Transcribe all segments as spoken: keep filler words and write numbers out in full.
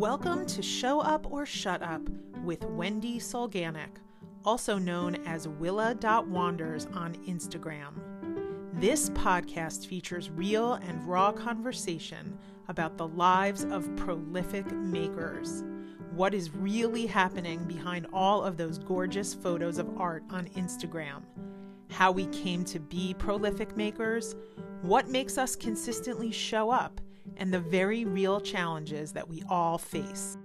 Welcome to Show Up or Shut Up with Wendy Solganic, also known as Willa dot Wanders on Instagram. This podcast features real and raw conversation about the lives of prolific makers. What is really happening behind all of those gorgeous photos of art on Instagram? How we came to be prolific makers? What makes us consistently show up? And the very real challenges that we all face.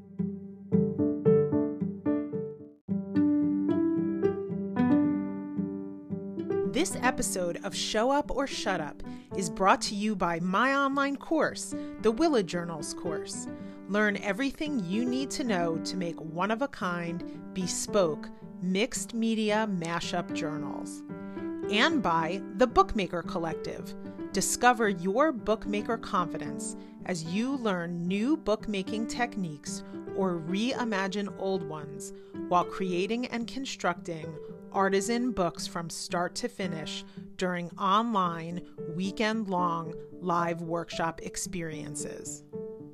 This episode of Show Up or Shut Up is brought to you by my online course, the Willa Journals course. Learn everything you need to know to make one-of-a-kind, bespoke, mixed media mashup journals. And by the Bookmaker Collective. Discover your bookmaker confidence as you learn new bookmaking techniques or reimagine old ones while creating and constructing artisan books from start to finish during online, weekend-long live workshop experiences.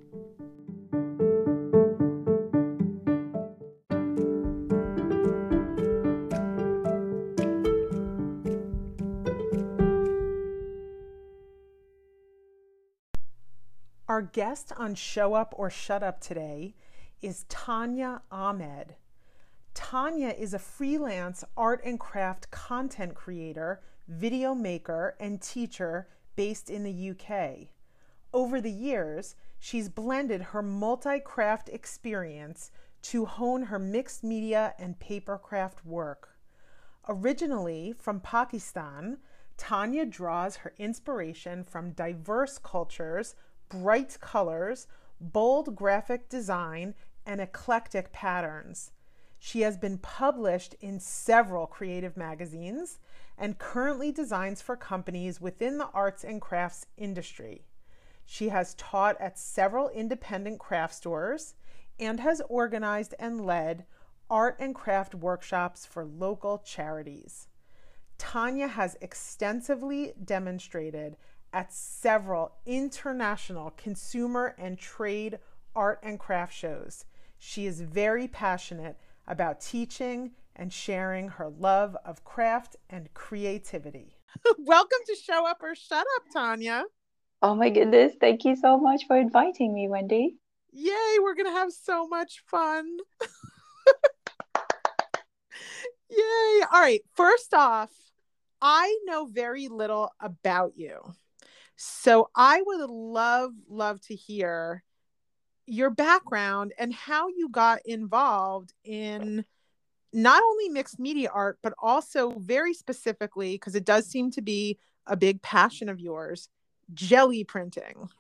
Our guest on Show Up or Shut Up today is Tanya Ahmed. Tanya is a freelance art and craft content creator, video maker, and teacher based in the U K. Over the years, she's blended her multi-craft experience to hone her mixed media and papercraft work. Originally from Pakistan, Tanya draws her inspiration from diverse cultures, bright colors, bold graphic design, and eclectic patterns. She has been published in several creative magazines and currently designs for companies within the arts and crafts industry. She has taught at several independent craft stores and has organized and led art and craft workshops for local charities. Tanya has extensively demonstrated at several international consumer and trade art and craft shows. She is very passionate about teaching and sharing her love of craft and creativity. Welcome to Show Up or Shut Up, Tanya. Oh my goodness. Thank you so much for inviting me, Wendy. Yay, we're going to have so much fun. Yay. All right. First off, I know very little about you. So I would love, love to hear your background and how you got involved in not only mixed media art, but also very specifically, because it does seem to be a big passion of yours, jelly printing.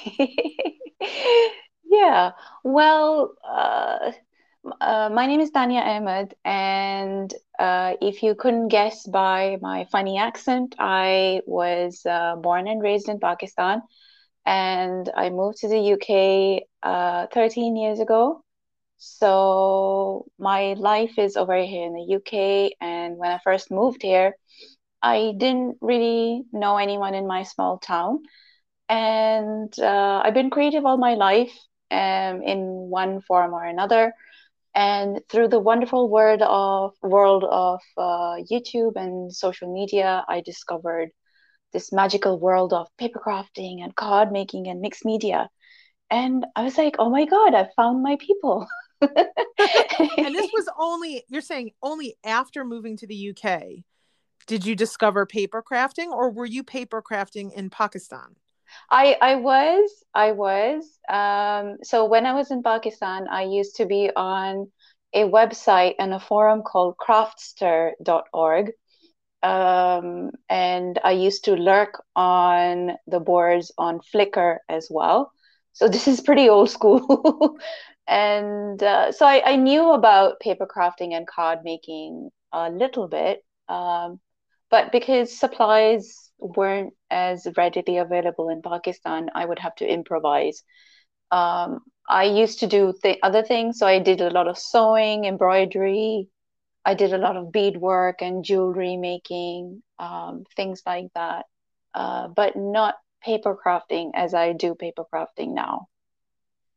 Yeah, well, uh, uh, my name is Tanya Ahmed, and uh, if you couldn't guess by my funny accent, I was uh, born and raised in Pakistan, and I moved to the U K uh, thirteen years ago. So my life is over here in the U K, and when I first moved here, I didn't really know anyone in my small town. And uh, I've been creative all my life, um, in one form or another. And through the wonderful world of world of uh, YouTube and social media, I discovered this magical world of paper crafting and card making and mixed media. And I was like, oh my God, I found my people. And this was only, you're saying only after moving to the U K, did you discover paper crafting, or were you paper crafting in Pakistan? I I was I was um so when I was in Pakistan, I used to be on a website and a forum called craftster dot org. Um, and I used to lurk on the boards on Flickr as well. So this is pretty old school. And uh, so I, I knew about paper crafting and card making a little bit. Um, but because supplies weren't as readily available in Pakistan, I would have to improvise. Um, I used to do th other things. So I did a lot of sewing, embroidery. I did a lot of beadwork and jewelry making, um, things like that, uh, but not paper crafting as I do paper crafting now.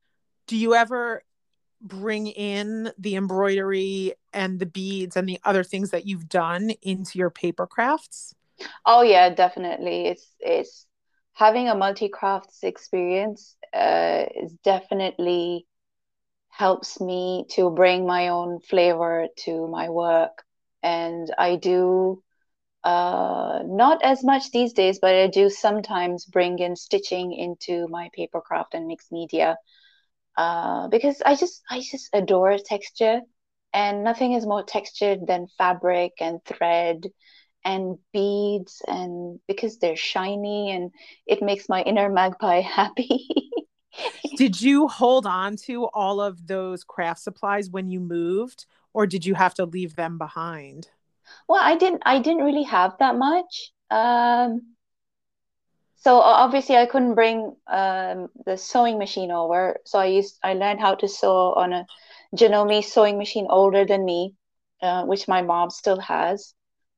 do you ever bring in the embroidery and the beads and the other things that you've done into your paper crafts? Oh yeah, definitely. It's it's having a multi-crafts experience uh is definitely helps me to bring my own flavor to my work. And I do uh not as much these days, but I do sometimes bring in stitching into my paper craft and mixed media. Uh because I just I just adore texture, and nothing is more textured than fabric and thread and beads, and because they're shiny and it makes my inner magpie happy. Did you hold on to all of those craft supplies when you moved, or did you have to leave them behind? Well, I didn't I didn't really have that much. Um, so o- obviously I couldn't bring um the sewing machine over. So I used I learned how to sew on a Janome sewing machine older than me, uh, which my mom still has.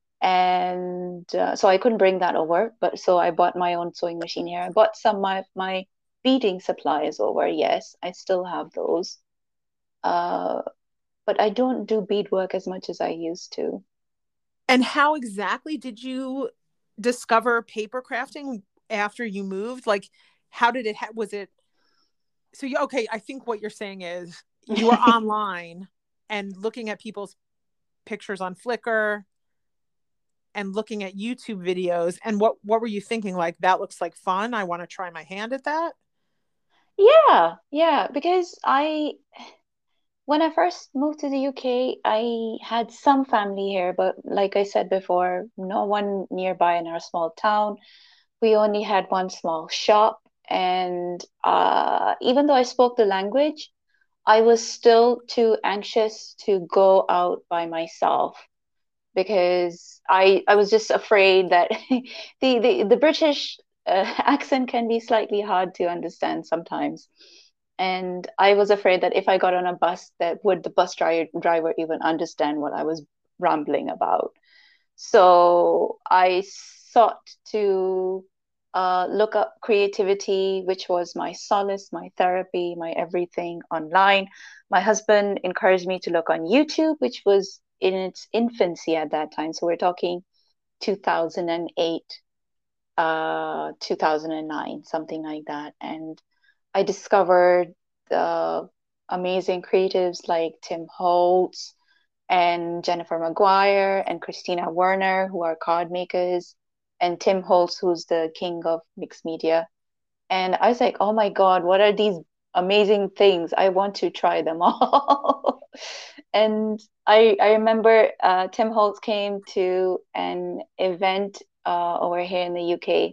And uh, so I couldn't bring that over, but so I bought my own sewing machine here. I bought some of my my beading supplies over. Yes, I still have those. Uh, but I don't do beadwork as much as I used to. And how exactly did you discover paper crafting after you moved? Like, how did it, ha- was it, so you, okay, I think what you're saying is you were online and looking at people's pictures on Flickr and looking at YouTube videos. And what, what were you thinking? Like, that looks like fun. I want to try my hand at that. Yeah, yeah, because I when I first moved to the U K, I had some family here, but like I said before, no one nearby in our small town. We only had one small shop, and uh, even though I spoke the language, I was still too anxious to go out by myself because I I was just afraid that the the, the British uh, accent can be slightly hard to understand sometimes. And I was afraid that if I got on a bus, that would the bus driver driver even understand what I was rambling about. So I sought to uh, look up creativity, which was my solace, my therapy, my everything online. My husband encouraged me to look on YouTube, which was in its infancy at that time. So we're talking two thousand eight, uh, two thousand nine, something like that. And I discovered the amazing creatives like Tim Holtz and Jennifer Maguire and Christina Werner, who are card makers, and Tim Holtz, who's the king of mixed media. And I was like, oh my God, what are these amazing things? I want to try them all. And I I remember uh, Tim Holtz came to an event uh, over here in the U K,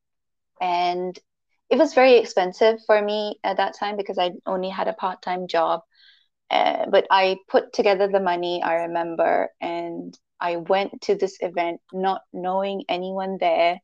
and it was very expensive for me at that time because I only had a part-time job. Uh, but I put together the money, I remember, and I went to this event not knowing anyone there.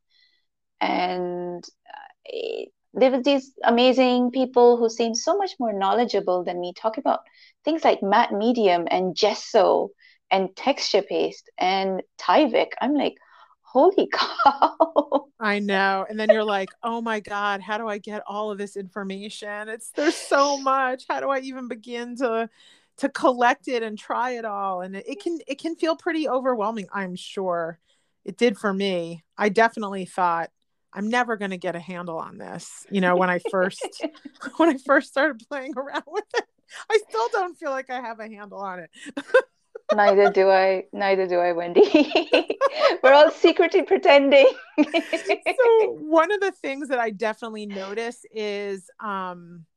And uh, there was these amazing people who seemed so much more knowledgeable than me, talking about things like matte medium and gesso and texture paste and Tyvek. I'm like, holy cow. I know. And then you're like, oh my God, how do I get all of this information? It's there's so much. How do I even begin to to collect it and try it all? And it, it can it can feel pretty overwhelming, I'm sure. It did for me. I definitely thought I'm never going to get a handle on this. You know, when I first when I first started playing around with it, I still don't feel like I have a handle on it. Neither do I, neither do I, Wendy. We're all secretly pretending. So one of the things that I definitely notice is um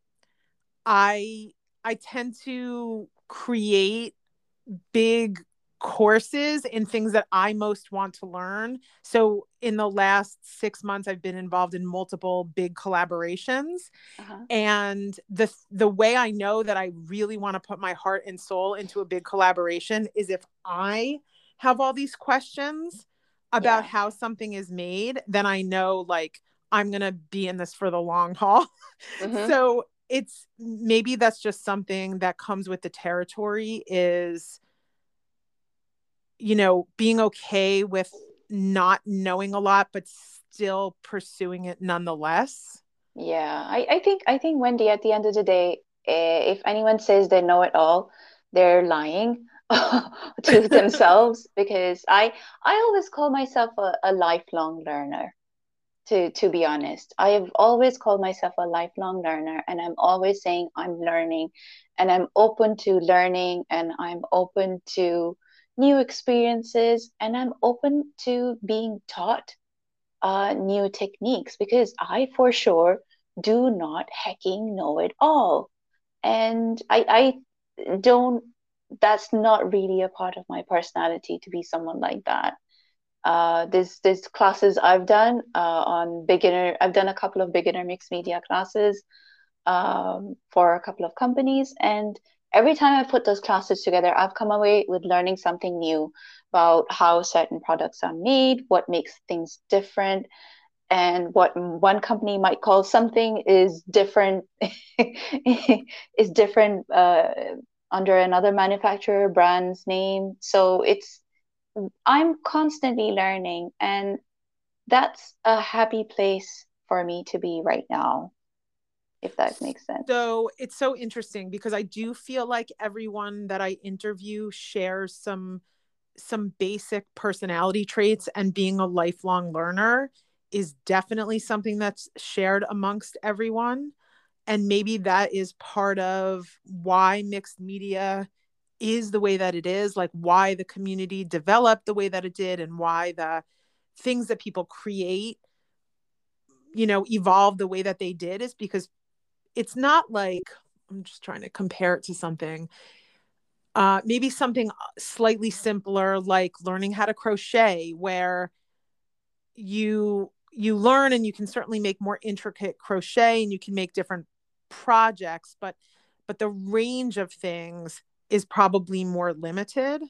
I I tend to create big courses in things that I most want to learn. So in the last six months I've been involved in multiple big collaborations, Uh-huh. and the the way I know that I really want to put my heart and soul into a big collaboration is if I have all these questions about Yeah. how something is made, then I know like I'm going to be in this for the long haul. Mm-hmm. So it's maybe that's just something that comes with the territory is, you know, being okay with not knowing a lot but still pursuing it nonetheless. Yeah. I, I think I think Wendy, at the end of the day, eh, if anyone says they know it all, they're lying to themselves because I I always call myself a, a lifelong learner. To to be honest, I have always called myself a lifelong learner, and I'm always saying I'm learning, and I'm open to learning, and I'm open to new experiences, and I'm open to being taught uh, new techniques because I for sure do not hecking know it all. And I, I don't, that's not really a part of my personality to be someone like that. Uh, there's, there's classes I've done uh, on beginner, I've done a couple of beginner mixed media classes um, for a couple of companies. And every time I put those classes together, I've come away with learning something new about how certain products are made, what makes things different, and what one company might call something is different is different uh, under another manufacturer brand's name. So it's I'm constantly learning, and that's a happy place for me to be right now, if that makes sense. So it's so interesting because I do feel like everyone that I interview shares some some basic personality traits, and being a lifelong learner is definitely something that's shared amongst everyone. And maybe that is part of why mixed media is the way that it is, like why the community developed the way that it did, and why the things that people create, you know, evolve the way that they did, is because it's not like, I'm just trying to compare it to something. Uh, maybe something slightly simpler, like learning how to crochet, where you you learn and you can certainly make more intricate crochet and you can make different projects, but but the range of things is probably more limited.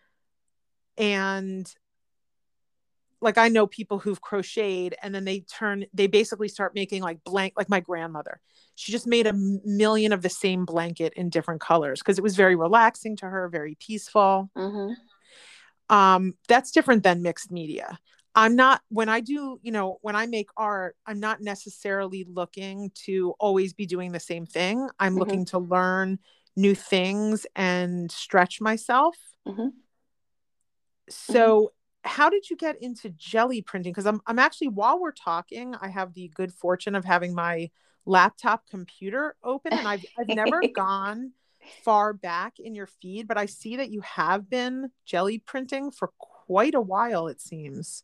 And like, I know people who've crocheted and then they turn they basically start making like blank, like my grandmother, she just made a million of the same blanket in different colors because it was very relaxing to her, very peaceful. Mm-hmm. Um that's different than mixed media. I'm not, when I do, you know, when I make art, I'm not necessarily looking to always be doing the same thing. I'm Mm-hmm. looking to learn new things and stretch myself. Mm-hmm. Mm-hmm. So how did you get into jelly printing? Because I'm I'm actually, while we're talking, I have the good fortune of having my laptop computer open, and I've I've never gone far back in your feed, but I see that you have been jelly printing for quite a while, it seems.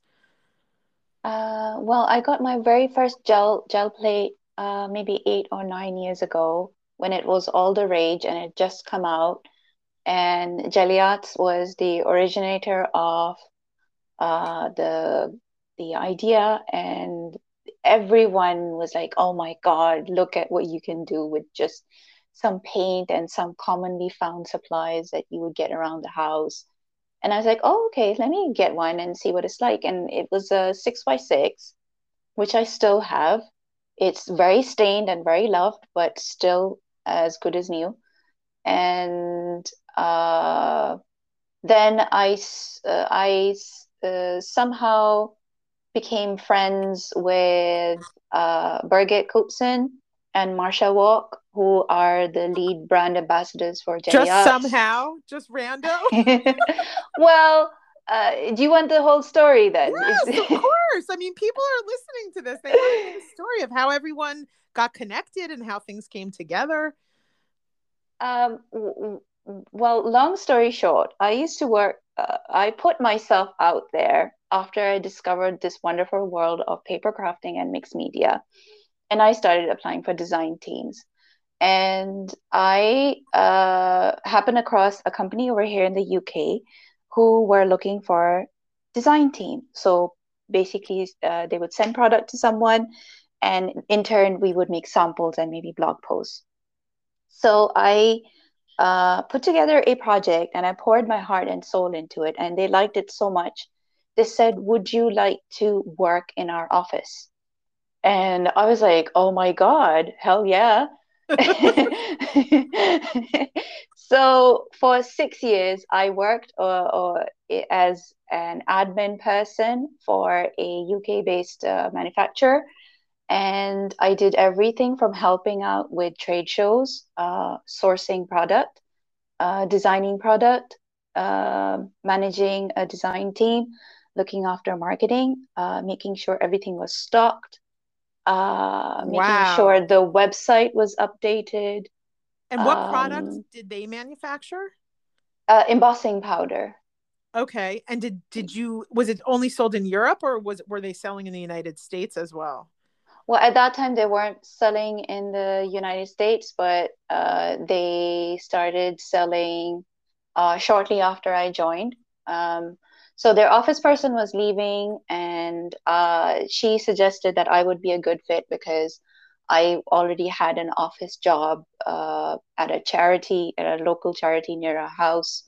Uh, well, I got my very first gel gel plate uh, maybe eight or nine years ago when it was all the rage and it just come out. And Jelly Arts was the originator of uh, the the idea, and everyone was like, "Oh my God, look at what you can do with just some paint and some commonly found supplies that you would get around the house." And I was like, "Oh, okay, let me get one and see what it's like." And it was a six by six, which I still have. It's very stained and very loved, but still as good as new. And uh, then I, uh, I uh, somehow became friends with uh, Birgit Coutson and Marsha Walk, who are the lead brand ambassadors for Jelly Just Arts. somehow, just rando. Well, uh, do you want the whole story then? Is Yes, of course. I mean, people are listening to this. They want to know the story of how everyone got connected and how things came together. um, well, long story short, I used to work, uh, I put myself out there after I discovered this wonderful world of paper crafting and mixed media. And I started applying for design teams. And I uh, happened across a company over here in the U K who were looking for design team. So basically, uh, they would send product to someone, and in turn, we would make samples and maybe blog posts. So I uh, put together a project and I poured my heart and soul into it, and they liked it so much. They said, "Would you like to work in our office?" And I was like, "Oh my God, hell yeah." So for six years, I worked or, or as an admin person for a U K-based uh, manufacturer. And I did everything from helping out with trade shows, uh, sourcing product, uh, designing product, uh, managing a design team, looking after marketing, uh, making sure everything was stocked, uh, making sure Wow. the website was updated, And what products um, did they manufacture? uh, embossing powder. Okay. And did did you was it only sold in Europe, or was were they selling in the United States as well? Well, at that time, they weren't selling in the United States, but uh, they started selling uh, shortly after I joined. Um, so their office person was leaving, and uh, she suggested that I would be a good fit because I already had an office job uh, at a charity, at a local charity near our house.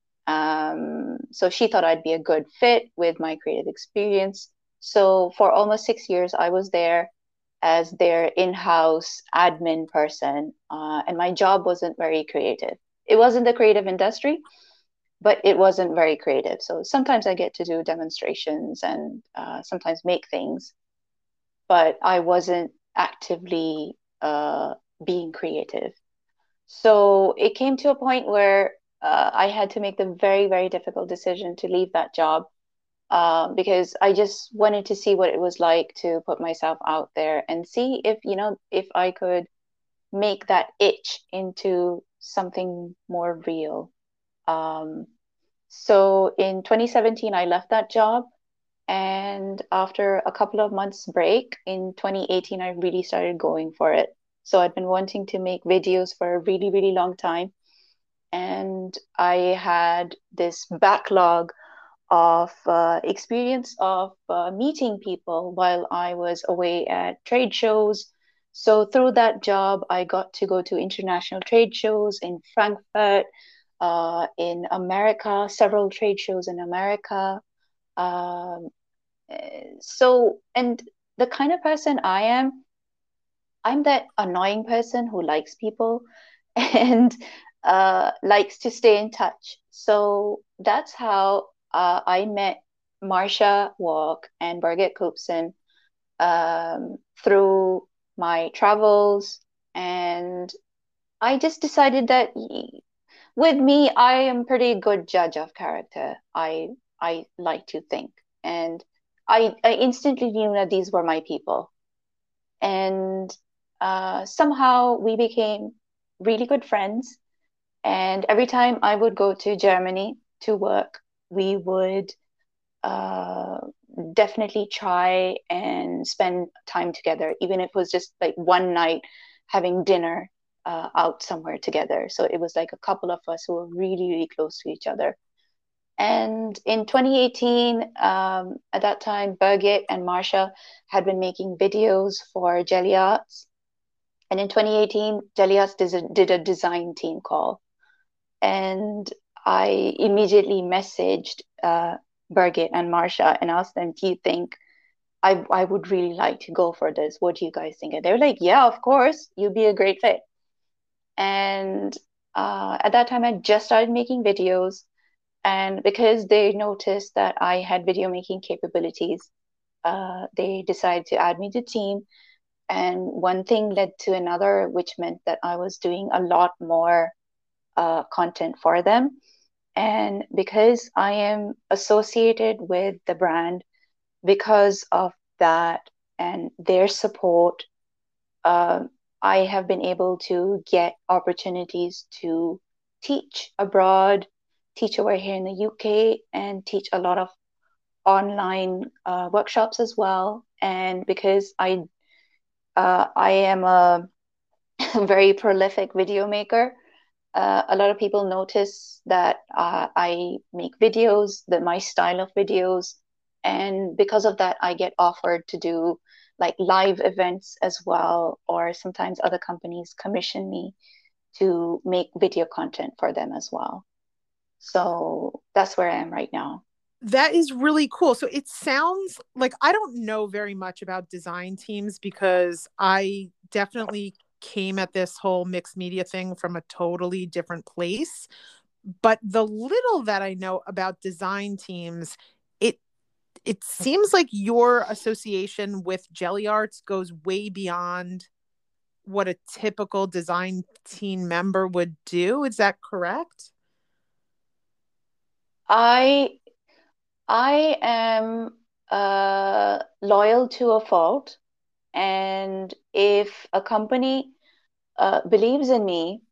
Um, so she thought I'd be a good fit with my creative experience. So for almost six years, I was there as their in-house admin person, uh, and my job wasn't very creative. It wasn't the creative industry, but it wasn't very creative. So sometimes I get to do demonstrations and uh, sometimes make things, but I wasn't actively uh, being creative. So it came to a point where uh, I had to make the very, very difficult decision to leave that job uh, because I just wanted to see what it was like to put myself out there and see if, you know, if I could make that itch into something more real. Um, so in twenty seventeen, I left that job. And after a couple of months break in twenty eighteen, I really started going for it. So I'd been wanting to make videos for a really, really long time. And I had this backlog of uh, experience of uh, meeting people while I was away at trade shows. So through that job, I got to go to international trade shows in Frankfurt, uh, in America, several trade shows in America. Um, eh, so, and the kind of person I am, I'm that annoying person who likes people and uh, likes to stay in touch. So that's how uh, I met Marcia Walk and Birgit Koopsen um, through my travels. And I just decided that with me, I am pretty good judge of character. I I like to think, and I I instantly knew that these were my people, and uh, somehow we became really good friends. And every time I would go to Germany to work, we would uh, definitely try and spend time together, even if it was just like one night having dinner uh, out somewhere together. So it was like a couple of us who were really, really close to each other. And in twenty eighteen, um, at that time, Birgit and Marsha had been making videos for Jelly Arts. And in twenty eighteen, Jelly Arts did a, did a design team call. And I immediately messaged uh, Birgit and Marsha and asked them, do you think I, I would really like to go for this? What do you guys think? And they were like, yeah, of course, you'd be a great fit. And uh, at that time, I just started making videos. And because they noticed that I had video making capabilities, uh, they decided to add me to the team. And one thing led to another, which meant that I was doing a lot more uh, content for them. And because I am associated with the brand, because of that and their support, uh, I have been able to get opportunities to teach abroad, teach over here in the U K, and teach a lot of online uh, workshops as well. And because I uh, I am a very prolific video maker, uh, a lot of people notice that uh, I make videos, that my style of videos, and because of that, I get offered to do like live events as well, or sometimes other companies commission me to make video content for them as well. So that's where I am right now. That is really cool. So it sounds like I don't know very much about design teams because I definitely came at this whole mixed media thing from a totally different place. But the little that I know about design teams, it it seems like your association with Jelly Arts goes way beyond what a typical design team member would do. Is that correct? I I am uh, loyal to a fault, and if a company uh, believes in me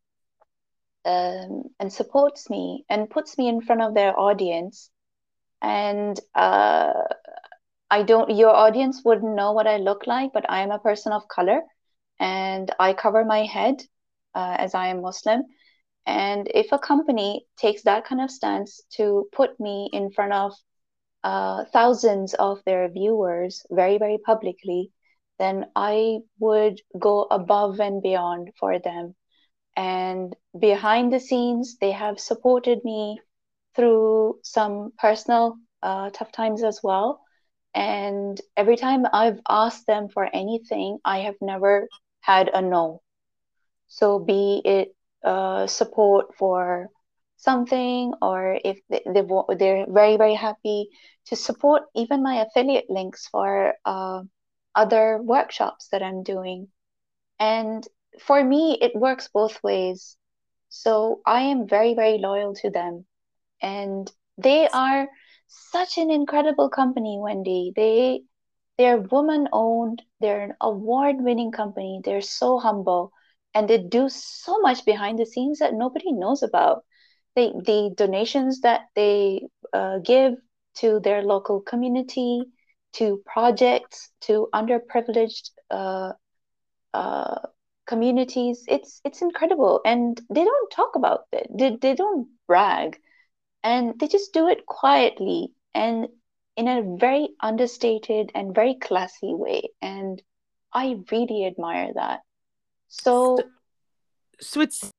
um, and supports me and puts me in front of their audience, and uh, I don't, your audience wouldn't know what I look like, but I am a person of color and I cover my head uh, as I am Muslim. And if a company takes that kind of stance to put me in front of uh, thousands of their viewers very, very publicly, then I would go above and beyond for them. And behind the scenes, they have supported me through some personal uh, tough times as well. And every time I've asked them for anything, I have never had a no. So be it uh, support for something, or if they, they they're very very happy to support even my affiliate links for uh, other workshops that I'm doing. And for me, it works both ways. So I am very very loyal to them, and they are such an incredible company, Wendy. They they're woman owned, they're an award winning company, they're so humble, and they do so much behind the scenes that nobody knows about. They the donations that they uh, give to their local community, to projects, to underprivileged uh, uh, communities, it's it's incredible, and they don't talk about it. They, they don't brag, and they just do it quietly and in a very understated and very classy way. And I really admire that. So, So, so it's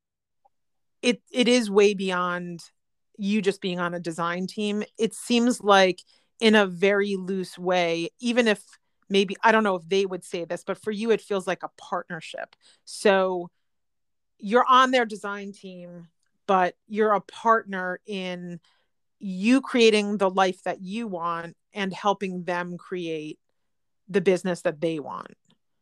it it is way beyond you just being on a design team. It seems like in a very loose way, even if maybe I don't know if they would say this, but for you it feels like a partnership. So you're on their design team, but you're a partner in you creating the life that you want and helping them create the business that they want.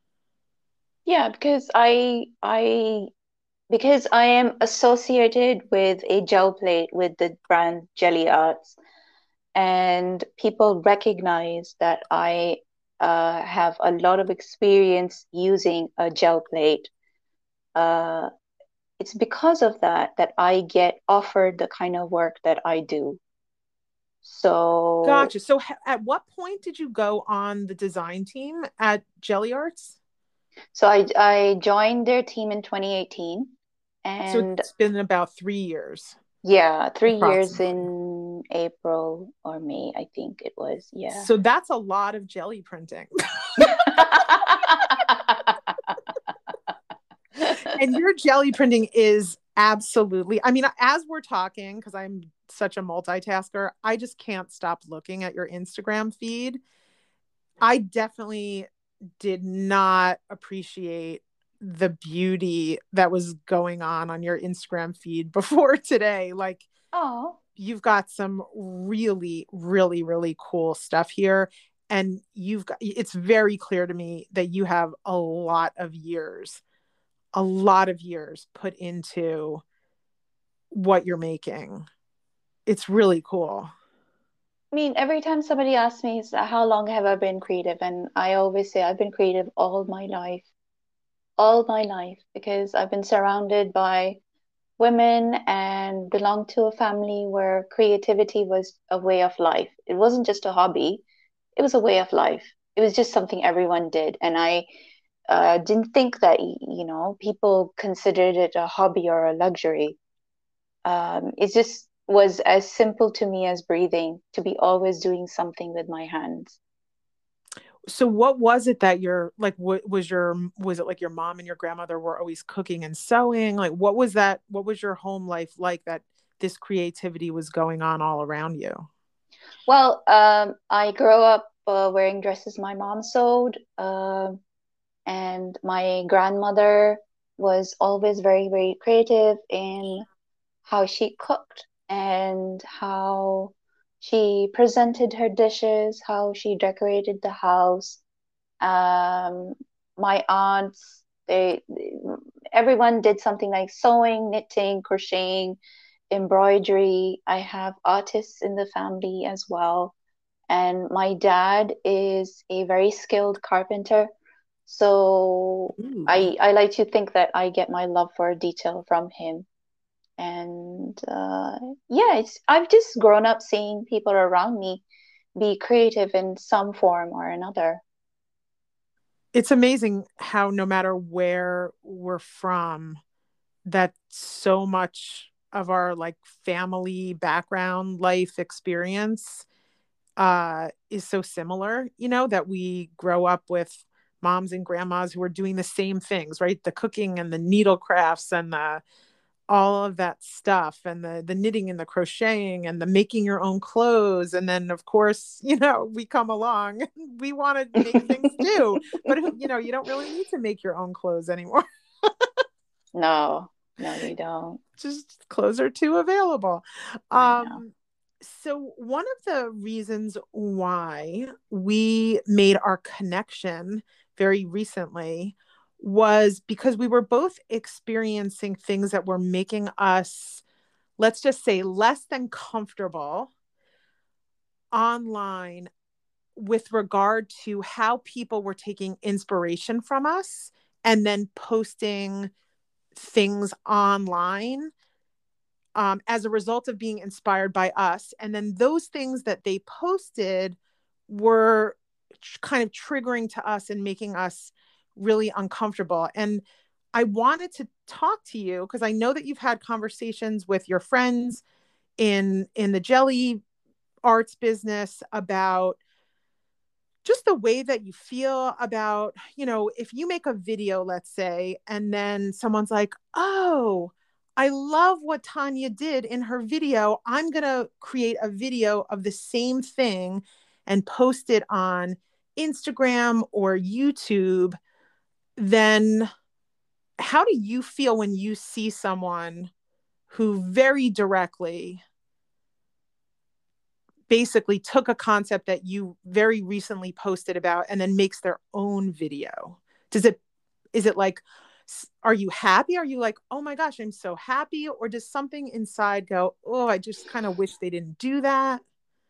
yeah, because I I because I am associated with a gel plate with the brand Jelly Arts, and people recognize that I uh, have a lot of experience using a gel plate. Uh, it's because of that that I get offered the kind of work that I do. So, Gotcha. So ha- at what point did you go on the design team at Jelly Arts? so I I joined their team in twenty eighteen, So and it's been about three years yeah, three years approximately. in April or May, I think it was. Yeah. So that's a lot of jelly printing. And your jelly printing is absolutely, I mean, as we're talking, because I'm such a multitasker, I just can't stop looking at your Instagram feed. I definitely did not appreciate the beauty that was going on on your Instagram feed before today. Like, Oh, you've got some really, really, really cool stuff here. And you've got, it's very clear to me that you have a lot of years, a lot of years put into what you're making. It's really cool. I mean, every time somebody asks me, "So how long have I been creative?" And I always say I've been creative all my life, all my life, because I've been surrounded by women and belonged to a family where creativity was a way of life. It wasn't just a hobby, it was a way of life. It was just something everyone did. And I uh, didn't think that, you know, people considered it a hobby or a luxury. Um, it just was as simple to me as breathing, to be always doing something with my hands. So what was it that you're like, what was your, was it like your mom and your grandmother were always cooking and sewing? Like, what was that? What was your home life like that this creativity was going on all around you? Well, um, I grew up uh, wearing dresses my mom sewed. Um, and my grandmother was always very, very creative in how she cooked and how she presented her dishes, how she decorated the house. Um, my aunts, they, everyone did something like sewing, knitting, crocheting, embroidery. I have artists in the family as well. And my dad is a very skilled carpenter. So Ooh. I I like to think that I get my love for detail from him. And uh, yeah, it's I've just grown up seeing people around me be creative in some form or another. It's amazing how no matter where we're from, that so much of our like family background, life experience uh is so similar, you know, that we grow up with moms and grandmas who are doing the same things, right? The cooking and the needle crafts and the all of that stuff and the the knitting and the crocheting and the making your own clothes. And then of course, you know, we come along, we want to make things too, but you know, you don't really need to make your own clothes anymore. No, no, you don't. Just clothes are too available. I know. um so one of the reasons why we made our connection very recently was because we were both experiencing things that were making us, let's just say, less than comfortable online with regard to how people were taking inspiration from us and then posting things online um, as a result of being inspired by us. And then those things that they posted were kind of triggering to us and making us really uncomfortable. And I wanted to talk to you because I know that you've had conversations with your friends in in the jelly arts business about just the way that you feel about, you know, if you make a video, let's say, and then someone's like, oh, I love what Tanya did in her video. I'm going to create a video of the same thing and post it on Instagram or YouTube. Then how do you feel when you see someone who very directly basically took a concept that you very recently posted about and then makes their own video? Does it, is it like, are you happy? Are you like, oh my gosh, I'm so happy? Or does something inside go, oh, I just kind of wish they didn't do that?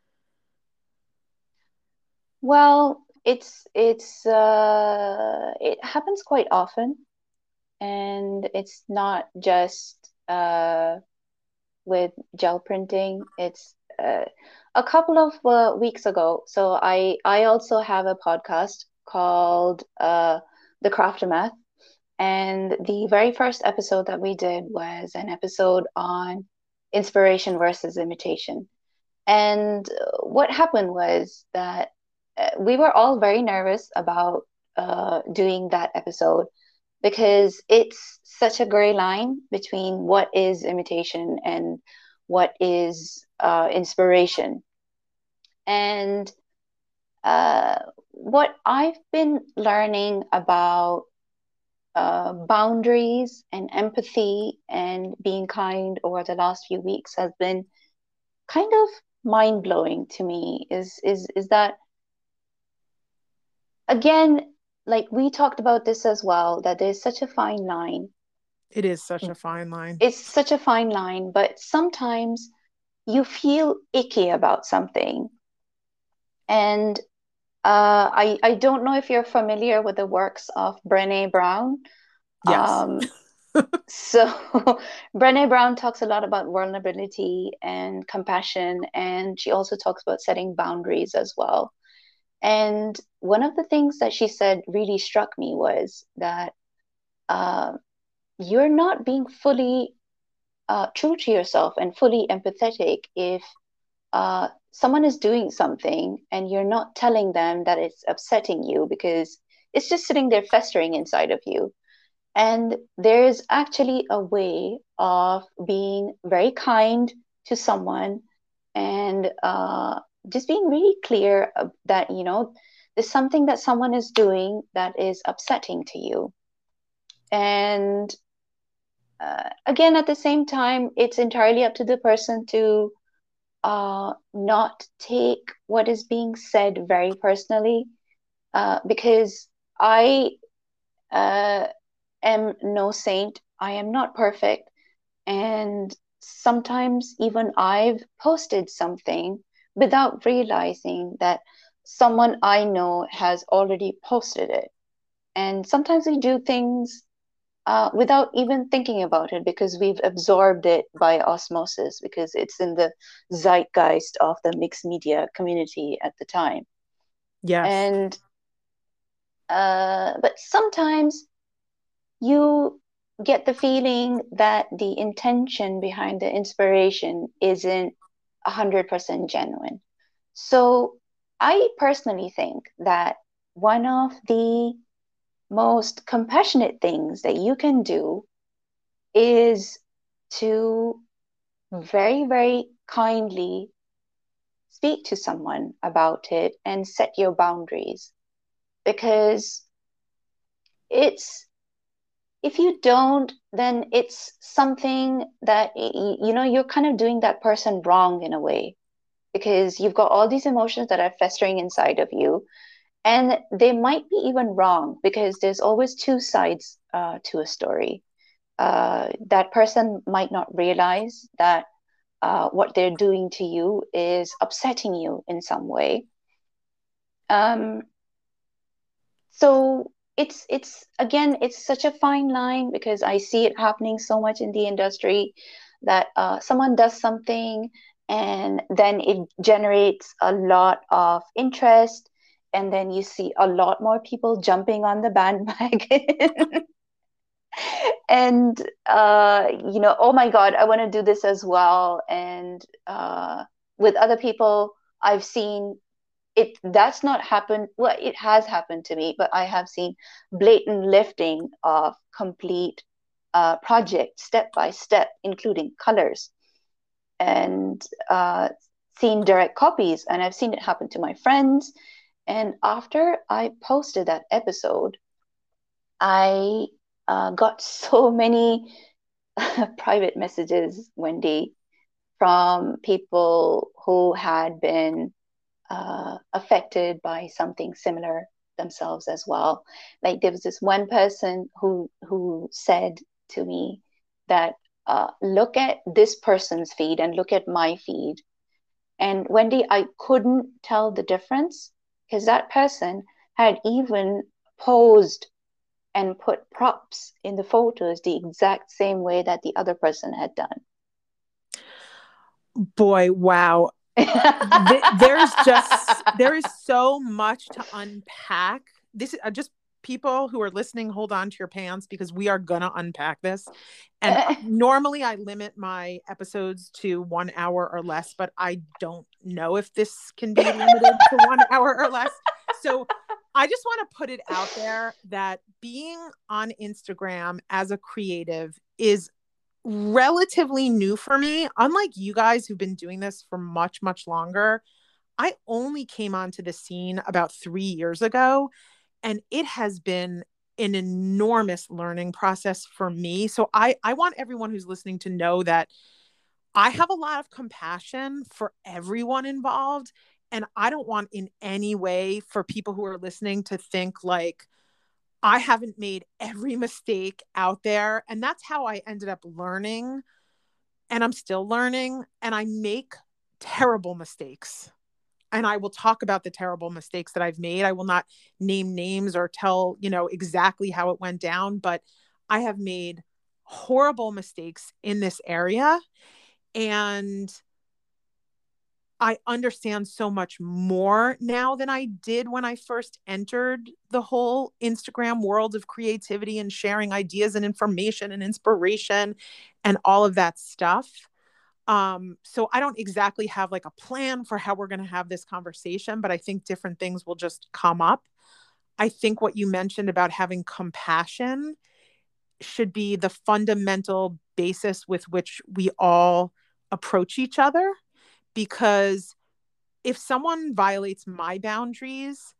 Well, it's it's uh it happens quite often, and it's not just uh with gel printing. It's uh, a couple of uh, weeks ago. So I I also have a podcast called uh The Craftermath, and the very first episode that we did was an episode on inspiration versus imitation. And uh, what happened was that uh, we were all very nervous about uh, doing that episode because it's such a gray line between what is imitation and what is uh, inspiration. And uh, what I've been learning about uh, boundaries and empathy and being kind over the last few weeks has been kind of mind blowing to me. Is is is that again, like we talked about this as well, that there's such a fine line. It is such a fine line. It's such a fine line, but sometimes you feel icky about something. And uh, I I don't know if you're familiar with the works of Brené Brown. Yes. Um, so Brené Brown talks a lot about vulnerability and compassion, and she also talks about setting boundaries as well. And one of the things that she said really struck me was that uh, you're not being fully uh, true to yourself and fully empathetic if uh, someone is doing something and you're not telling them that it's upsetting you because it's just sitting there festering inside of you. And there's actually a way of being very kind to someone and uh, just being really clear that, you know, there's something that someone is doing that is upsetting to you. And uh, again, at the same time, it's entirely up to the person to uh, not take what is being said very personally, uh, because I uh, am no saint. I am not perfect. And sometimes even I've posted something without realizing that someone I know has already posted it. And sometimes we do things uh, without even thinking about it because we've absorbed it by osmosis because it's in the zeitgeist of the mixed media community at the time. Yes. And uh, but sometimes you get the feeling that the intention behind the inspiration isn't one hundred percent genuine. So I personally think that one of the most compassionate things that you can do is to very, very kindly speak to someone about it and set your boundaries. Because it's, if you don't, then it's something that, you know, you're kind of doing that person wrong in a way. Because you've got all these emotions that are festering inside of you, and they might be even wrong because there's always two sides uh, to a story. Uh, that person might not realize that uh, what they're doing to you is upsetting you in some way. Um, so it's it's again, it's such a fine line because I see it happening so much in the industry that uh, someone does something and then it generates a lot of interest, and then you see a lot more people jumping on the bandwagon. And uh, you know, oh my God, I want to do this as well. And uh, with other people, I've seen it. That's not happened. Well, it has happened to me, but I have seen blatant lifting of complete uh, project step by step, including colors, and uh, seen direct copies. And I've seen it happen to my friends. And after I posted that episode, I uh, got so many private messages, Wendy, from people who had been uh, affected by something similar themselves as well. Like there was this one person who who said to me that uh, look at this person's feed and look at my feed. And Wendy, I couldn't tell the difference because that person had even posed and put props in the photos the exact same way that the other person had done. Boy, wow. Th- there's just there is so much to unpack. This is uh, just people who are listening, hold on to your pants because we are gonna unpack this. And normally I limit my episodes to one hour or less, but I don't know if this can be limited to one hour or less. So I just want to put it out there that being on Instagram as a creative is relatively new for me. Unlike you guys who've been doing this for much, much longer, I only came onto the scene about three years ago, and it has been an enormous learning process for me. So I, I want everyone who's listening to know that I have a lot of compassion for everyone involved. And I don't want in any way for people who are listening to think like, I haven't made every mistake out there. And that's how I ended up learning. And I'm still learning. And I make terrible mistakes. And I will talk about the terrible mistakes that I've made. I will not name names or tell, you know, exactly how it went down, but I have made horrible mistakes in this area. And I understand so much more now than I did when I first entered the whole Instagram world of creativity and sharing ideas and information and inspiration and all of that stuff. Um, so I don't exactly have like a plan for how we're going to have this conversation, but I think different things will just come up. I think what you mentioned about having compassion should be the fundamental basis with which we all approach each other, because if someone violates my boundaries,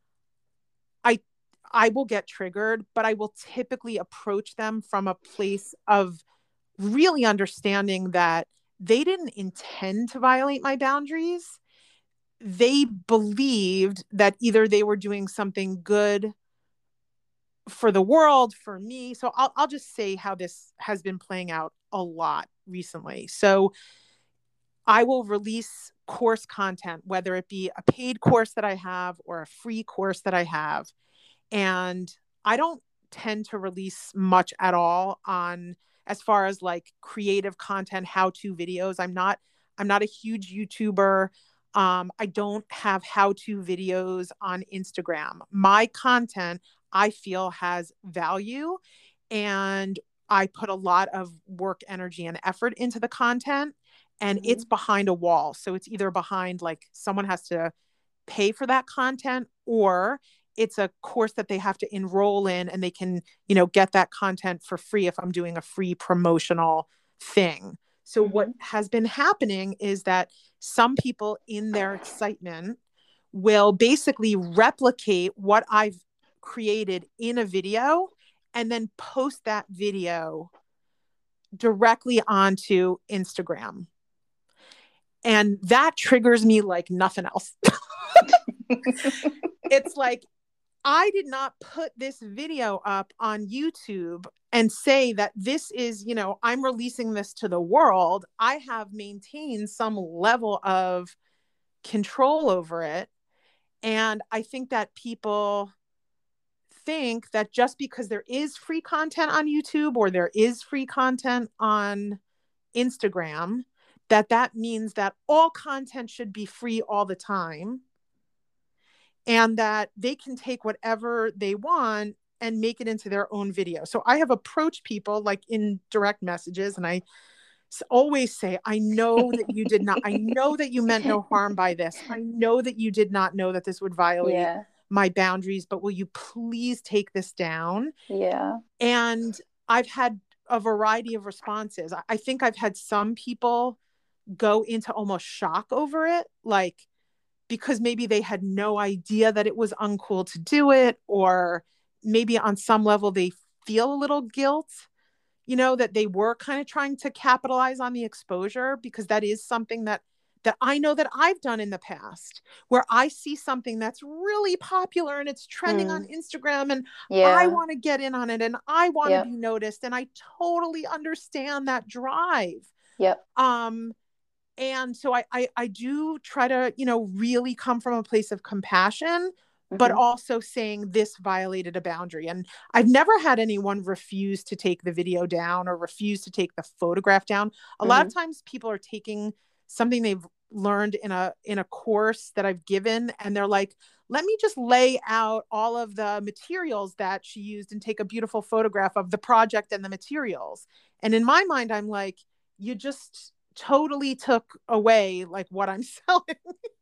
I I will get triggered, but I will typically approach them from a place of really understanding that they didn't intend to violate my boundaries. They believed that either they were doing something good for the world, for me. So I'll, I'll just say how this has been playing out a lot recently. So I will release course content, whether it be a paid course that I have or a free course that I have. And I don't tend to release much at all on, as far as like creative content, how-to videos. I'm not, I'm not a huge YouTuber. Um, I don't have how-to videos on Instagram. My content, I feel, has value, and I put a lot of work, energy, and effort into the content, and Mm-hmm. it's behind a wall. So it's either behind, like, someone has to pay for that content, or it's a course that they have to enroll in and they can, you know, get that content for free if I'm doing a free promotional thing. So what Mm-hmm. has been happening is that some people in their excitement will basically replicate what I've created in a video and then post that video directly onto Instagram. And that triggers me like nothing else. It's like, I did not put this video up on YouTube and say that this is, you know, I'm releasing this to the world. I have maintained some level of control over it. And I think that people think that just because there is free content on YouTube or there is free content on Instagram, that that means that all content should be free all the time, and that they can take whatever they want and make it into their own video. So I have approached people like in direct messages, and I always say, I know that you did not, I know that you meant no harm by this. I know that you did not know that this would violate Yeah. my boundaries, but will you please take this down? Yeah. And I've had a variety of responses. I think I've had some people go into almost shock over it, like, because maybe they had no idea that it was uncool to do it, or maybe on some level they feel a little guilt, you know, that they were kind of trying to capitalize on the exposure, because that is something that that I know that I've done in the past, where I see something that's really popular and it's trending on Mm. Instagram, and I Yeah. want to get in on it and I want to Yep. be noticed, and I totally understand that drive. Yep. Um, and so I, I I do try to, you know, really come from a place of compassion, but Mm-hmm. also saying this violated a boundary. And I've never had anyone refuse to take the video down or refuse to take the photograph down. A lot Mm-hmm. of times people are taking something they've learned in a in a course that I've given, and they're like, let me just lay out all of the materials that she used and take a beautiful photograph of the project and the materials. And in my mind, I'm like, you just totally took away like what I'm selling.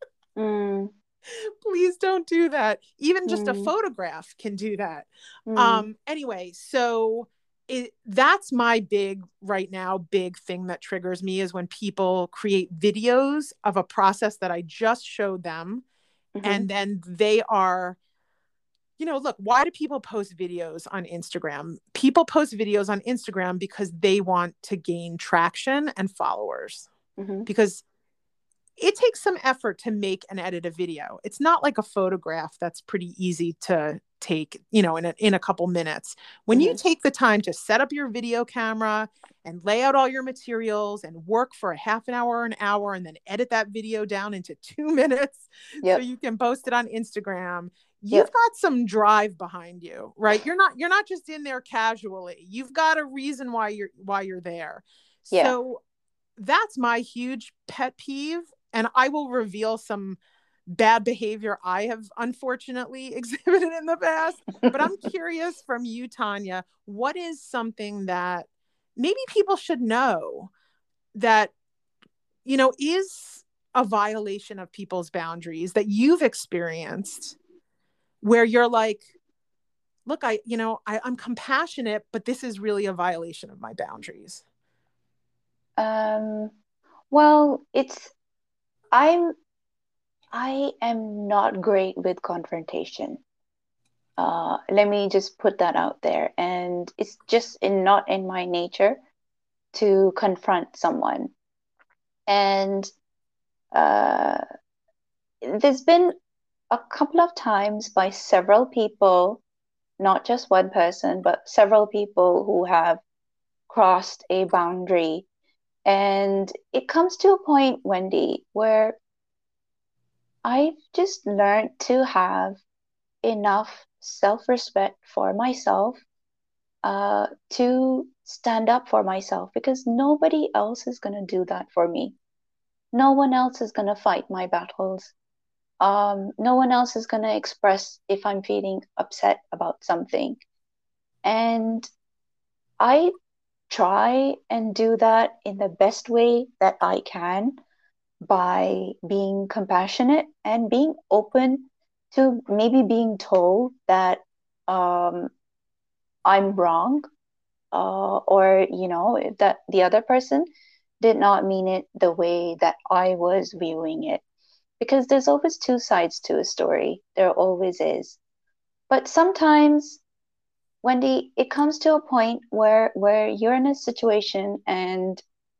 Mm. Please don't do that. Even just a Mm. photograph can do that. Mm. Um, anyway, so it, that's my big right now, big thing that triggers me is when people create videos of a process that I just showed them. Mm-hmm. And then they are, you know, look, why do people post videos on Instagram? People post videos on Instagram because they want to gain traction and followers. Mm-hmm. Because it takes some effort to make and edit a video. It's not like a photograph that's pretty easy to take, you know, in a, in a couple minutes. When you Mm-hmm. take the time to set up your video camera and lay out all your materials and work for a half an hour or an hour and then edit that video down into two minutes so Yep. you can post it on Instagram, you've Yep. got some drive behind you, right? You're not you're not just in there casually. You've got a reason why you're why you're there. Yeah. So that's my huge pet peeve. And I will reveal some bad behavior I have unfortunately exhibited in the past. But I'm curious from you, Tanya, what is something that maybe people should know that, you know, is a violation of people's boundaries that you've experienced, where you're like, look, I, you know, I, I'm compassionate, but this is really a violation of my boundaries. Um, well, it's I'm I am not great with confrontation. Uh, let me just put that out there. And it's just in, not in my nature to confront someone. And uh, there's been a couple of times by several people, not just one person, but several people who have crossed a boundary. And it comes to a point, Wendy, where I've just learned to have enough self-respect for myself, uh, to stand up for myself because nobody else is going to do that for me. No one else is going to fight my battles. Um, no one else is going to express if I'm feeling upset about something. And I try and do that in the best way that I can by being compassionate and being open to maybe being told that um, I'm wrong, uh, or, you know, that the other person did not mean it the way that I was viewing it. Because there's always two sides to a story. There always is. But sometimes, Wendy, it comes to a point where where you're in a situation and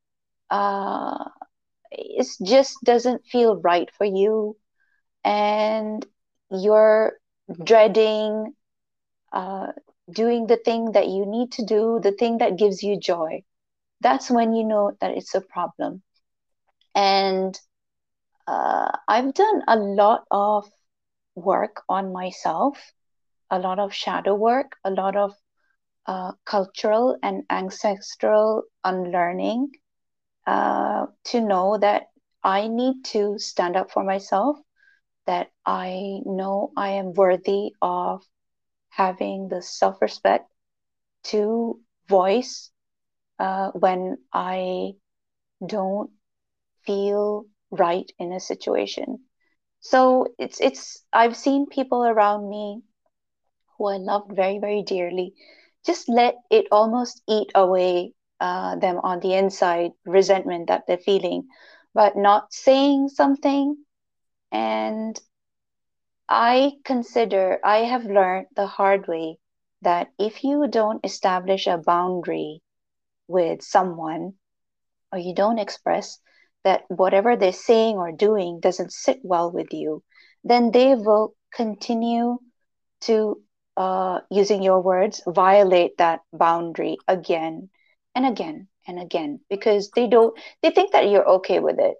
uh it just doesn't feel right for you, and you're dreading uh doing the thing that you need to do, the thing that gives you joy. That's when you know that it's a problem. And uh, I've done a lot of work on myself, a lot of shadow work, a lot of uh, cultural and ancestral unlearning, uh, to know that I need to stand up for myself, that I know I am worthy of having the self respect to voice uh, when I don't feel right in a situation. So it's it's I've seen people around me who I loved very, very dearly just let it almost eat away uh, them on the inside, resentment that they're feeling, but not saying something. And I consider I have learned the hard way that if you don't establish a boundary with someone, or you don't express that whatever they're saying or doing doesn't sit well with you, then they will continue to, uh, using your words, violate that boundary again and again and again because they don't, they think that you're okay with it.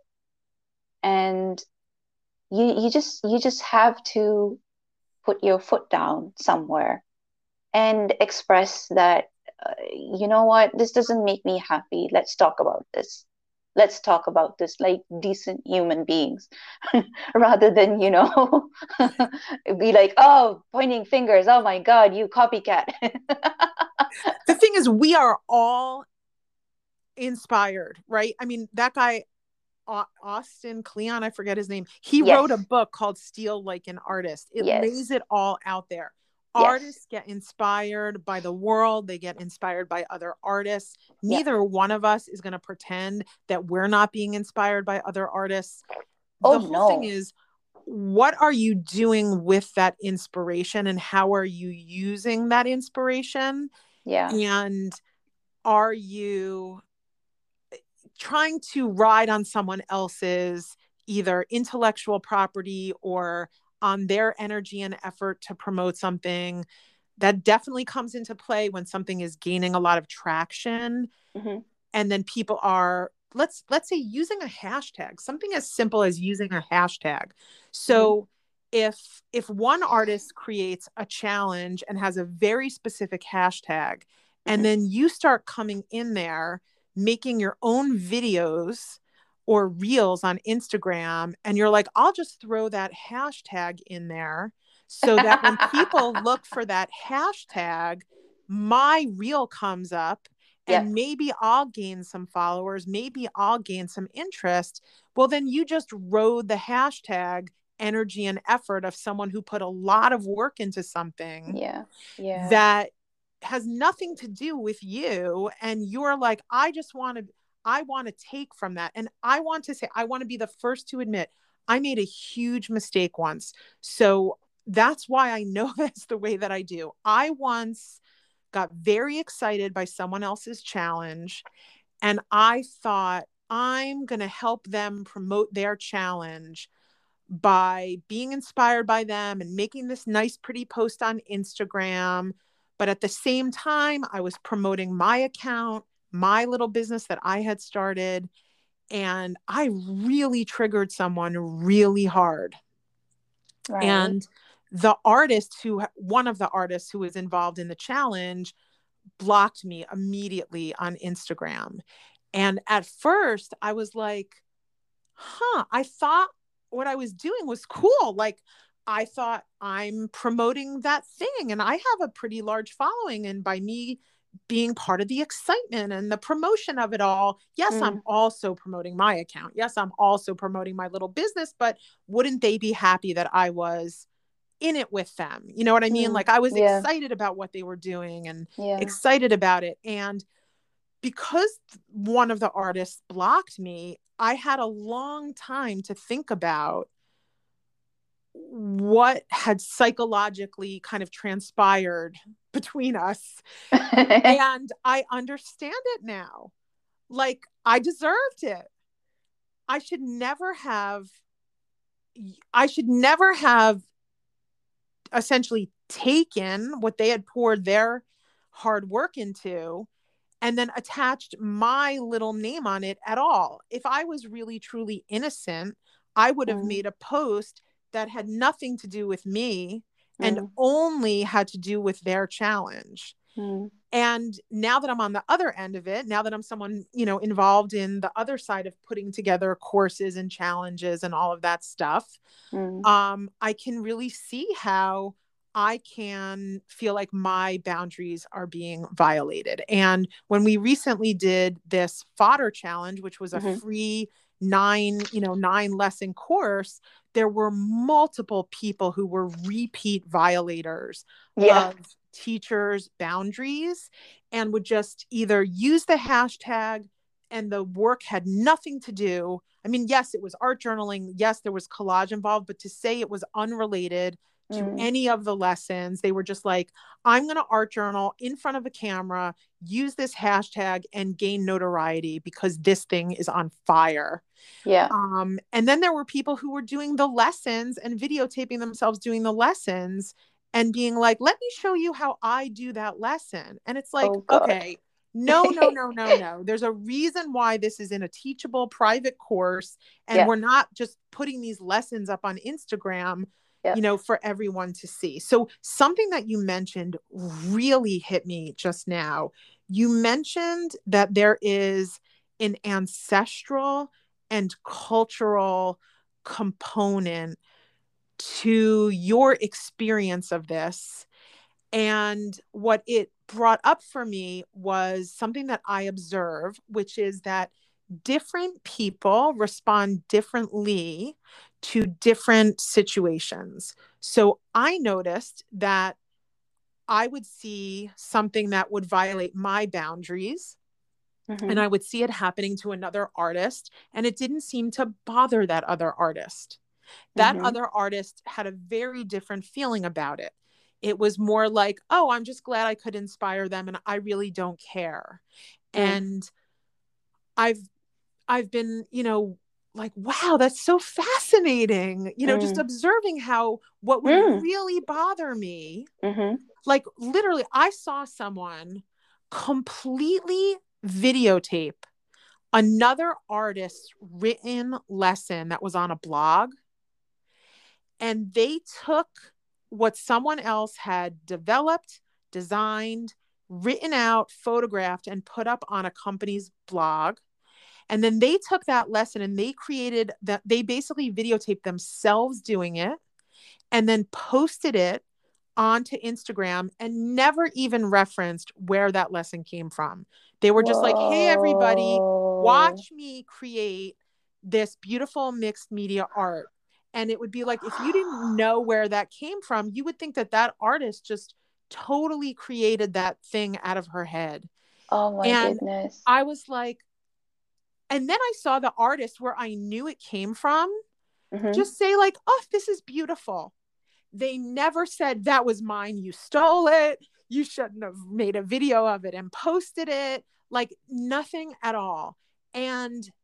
And you, you just, you just have to put your foot down somewhere and express that, uh, you know what, this doesn't make me happy. Let's talk about this. Let's talk about this like decent human beings rather than, you know, be like, oh, pointing fingers. Oh my God, you copycat. The thing is, we are all inspired, right? I mean, that guy, Austin Kleon, I forget his name. He wrote a Yes, book called Steal Like an Artist. It lays yes, it all out there. yes. Artists get inspired by the world, they get inspired by other artists. Yep. Neither one of us is going to pretend that we're not being inspired by other artists. Oh The whole thing no. is, what are you doing with that inspiration and how are you using that inspiration? Yeah. And are you trying to ride on someone else's either intellectual property or on their energy and effort to promote something? That definitely comes into play when something is gaining a lot of traction, Hmm. and then people are, let's let's say, using a hashtag, something as simple as using a hashtag. Hmm. So if if one artist creates a challenge and has a very specific hashtag, and Hmm. then you start coming in there making your own videos or reels on Instagram, and you're like, I'll just throw that hashtag in there so that when people look for that hashtag, my reel comes up, Yep. and maybe I'll gain some followers, maybe I'll gain some interest. Well, then you just rode the hashtag energy and effort of someone who put a lot of work into something Yeah. Yeah. that has nothing to do with you. And you're like, I just want to, I want to take from that. And I want to say, I want to be the first to admit I made a huge mistake once. So that's why I know that's the way that I do. I once got very excited by someone else's challenge, and I thought, I'm going to help them promote their challenge by being inspired by them and making this nice, pretty post on Instagram. But at the same time, I was promoting my account, my little business that I had started. And I really triggered someone really hard. Right. And the artist who, one of the artists who was involved in the challenge, blocked me immediately on Instagram. And at first I was like, huh, I thought what I was doing was cool. Like, I thought I'm promoting that thing and I have a pretty large following. And by me being part of the excitement and the promotion of it all, yes, Mm. I'm also promoting my account. Yes, I'm also promoting my little business, but wouldn't they be happy that I was in it with them? You know what I mean? Mm. Like, I was Yeah. excited about what they were doing and Yeah. excited about it. And because one of the artists blocked me, I had a long time to think about what had psychologically kind of transpired between us. And I understand it now. Like, I deserved it. I should never have, I should never have essentially taken what they had poured their hard work into and then attached my little name on it at all. If I was really, truly innocent, I would have Mm. made a post that had nothing to do with me and Mm. only had to do with their challenge. Mm. And now that I'm on the other end of it, now that I'm someone, you know, involved in the other side of putting together courses and challenges and all of that stuff, Mm. um, I can really see how I can feel like my boundaries are being violated. And when we recently did this fodder challenge, which was a Mm-hmm. free nine, you know, nine lesson course, there were multiple people who were repeat violators Yeah. of teachers' boundaries and would just either use the hashtag and the work had nothing to do. I mean, yes, it was art journaling. Yes, there was collage involved, but to say it was unrelated to Mm. any of the lessons, they were just like, I'm going to art journal in front of a camera, use this hashtag and gain notoriety because this thing is on fire. Yeah. Um, and then there were people who were doing the lessons and videotaping themselves doing the lessons and being like, let me show you how I do that lesson. And it's like, Oh, God. okay, no, no, no, no, no. There's a reason why this is in a teachable private course. And Yeah. we're not just putting these lessons up on Instagram, Yeah. you know, for everyone to see. So something that you mentioned really hit me just now. You mentioned that there is an ancestral and cultural component to your experience of this. And what it brought up for me was something that I observe, which is that different people respond differently to different situations. So I noticed that I would see something that would violate my boundaries. Mm-hmm. And I would see it happening to another artist, and it didn't seem to bother that other artist. That Mm-hmm. other artist had a very different feeling about it. It was more like, oh, I'm just glad I could inspire them and I really don't care. Mm. And I've I've been, you know, like, wow, that's so fascinating. You know, just Mm. observing how what would Mm. really bother me, Mm-hmm. like literally I saw someone completely videotape another artist's written lesson that was on a blog. And they took what someone else had developed, designed, written out, photographed, and put up on a company's blog. And then they took that lesson and they created that, they basically videotaped themselves doing it and then posted it onto Instagram and never even referenced where that lesson came from. They were just like, hey, everybody, Whoa. watch me create this beautiful mixed media art. And it would be like, if you didn't know where that came from, you would think that that artist just totally created that thing out of her head. Oh my And goodness. I was like, and then I saw the artist where I knew it came from Mm-hmm. just say like, oh, this is beautiful. They never said that was mine. You stole it. You shouldn't have made a video of it and posted it. Like nothing at all. And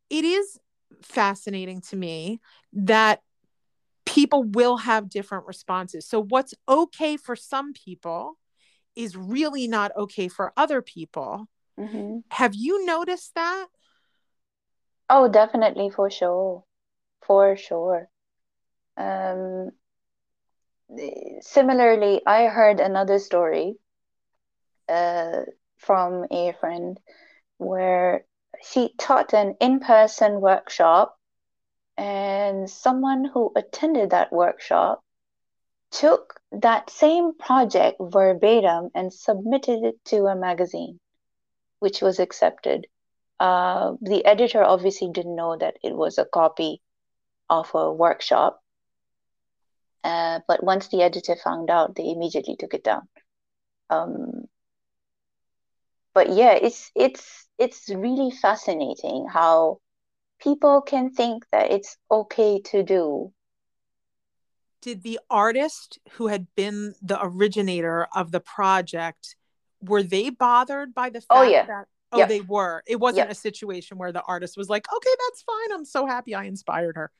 it is fascinating to me that people will have different responses. So what's okay for some people is really not okay for other people. Mm-hmm. Have you noticed that? Oh, definitely, for sure. For sure. Um, Similarly, I heard another story uh, from a friend where she taught an in-person workshop, and someone who attended that workshop took that same project verbatim and submitted it to a magazine, which was accepted. Uh, the editor obviously didn't know that it was a copy of a workshop, uh, but once the editor found out, they immediately took it down. Um, but yeah, it's it's it's really fascinating how people can think that it's okay to do. Did the artist who had been the originator of the project, were they bothered by the Oh fact yeah, that, oh, yep, they were? It wasn't yep. a situation where the artist was like, okay, that's fine. I'm so happy I inspired her.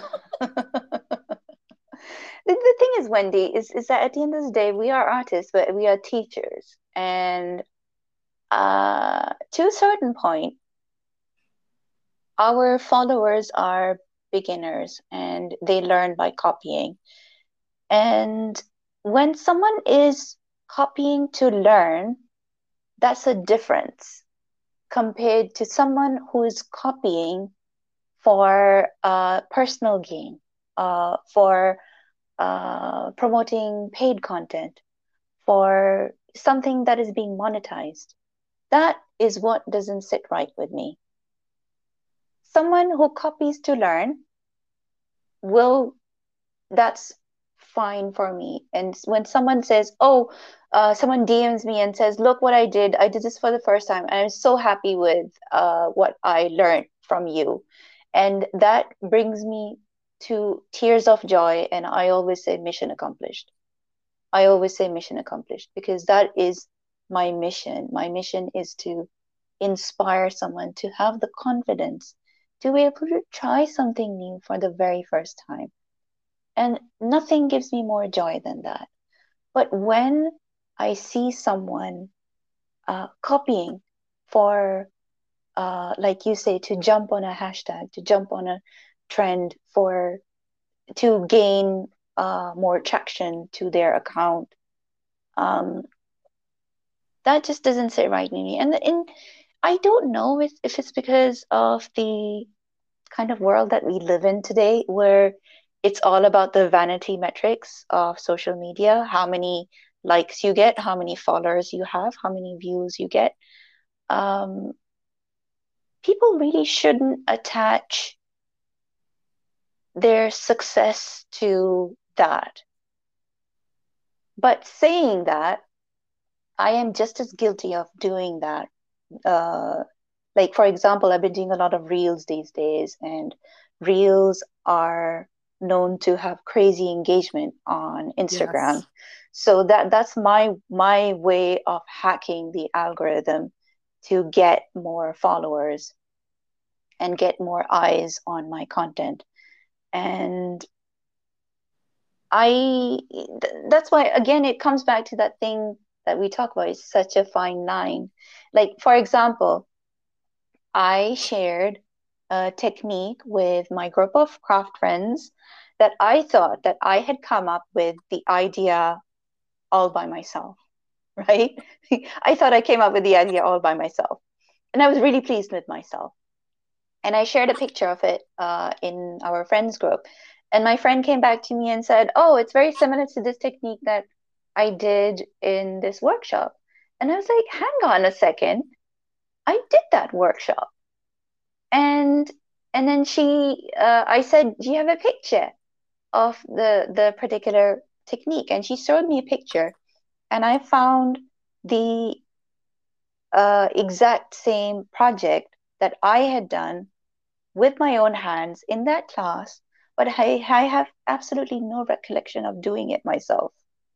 The, the thing is, Wendy, is is that at the end of the day, we are artists, but we are teachers, and uh, to a certain point, our followers are beginners, and they learn by copying. And when someone is copying to learn, that's a difference compared to someone who is copying for uh, personal gain, uh, for uh, promoting paid content, for something that is being monetized. That is what doesn't sit right with me. Someone who copies to learn will, that's fine for me. And when someone says, oh, uh, someone D Ms me and says, look what I did. I did this for the first time. And I'm so happy with uh, what I learned from you. And that brings me to tears of joy. And I always say mission accomplished. I always say mission accomplished because that is my mission. My mission is to inspire someone to have the confidence to be able to try something new for the very first time. And nothing gives me more joy than that. But when I see someone uh, copying for, uh, like you say, to jump on a hashtag, to jump on a trend for, to gain uh, more traction to their account, um, that just doesn't sit right with me. And, and I don't know if, if it's because of the kind of world that we live in today, where it's all about the vanity metrics of social media, how many likes you get, how many followers you have, how many views you get. Um, People really shouldn't attach their success to that. But saying that, I am just as guilty of doing that. Uh, like, for example, I've been doing a lot of reels these days, and reels are known to have crazy engagement on Instagram. Yes. So that that's my my way of hacking the algorithm to get more followers and get more eyes on my content. And I that's why again it comes back to that thing that we talk about. It's such a fine line. Like, for example, I shared a technique with my group of craft friends that I thought that I had come up with the idea all by myself, right? I thought I came up with the idea all by myself. And I was really pleased with myself. And I shared a picture of it uh, in our friends group. And my friend came back to me and said, oh, it's very similar to this technique that I did in this workshop. And I was like, hang on a second. I did that workshop. And and then she uh, I said, do you have a picture of the the particular technique? And she showed me a picture, and I found the uh, exact same project that I had done with my own hands in that class, but I, I have absolutely no recollection of doing it myself.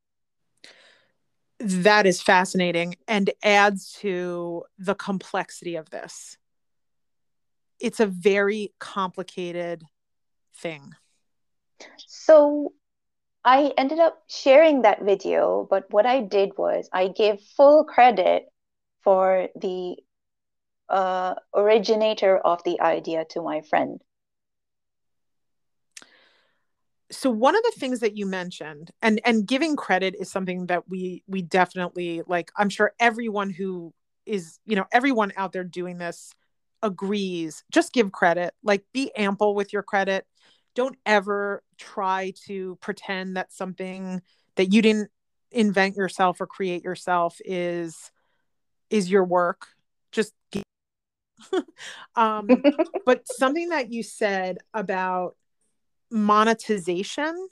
That is fascinating and adds to the complexity of this. it's a very complicated thing. So I ended up sharing that video, but what I did was I gave full credit for the uh, originator of the idea to my friend. So one of the things that you mentioned, and and giving credit is something that we we definitely like. I'm sure everyone who is, you know, everyone out there doing this agrees. Just give credit, like be ample with your credit. Don't ever try to pretend that something that you didn't invent yourself or create yourself is is your work. Just um but something that you said about monetization,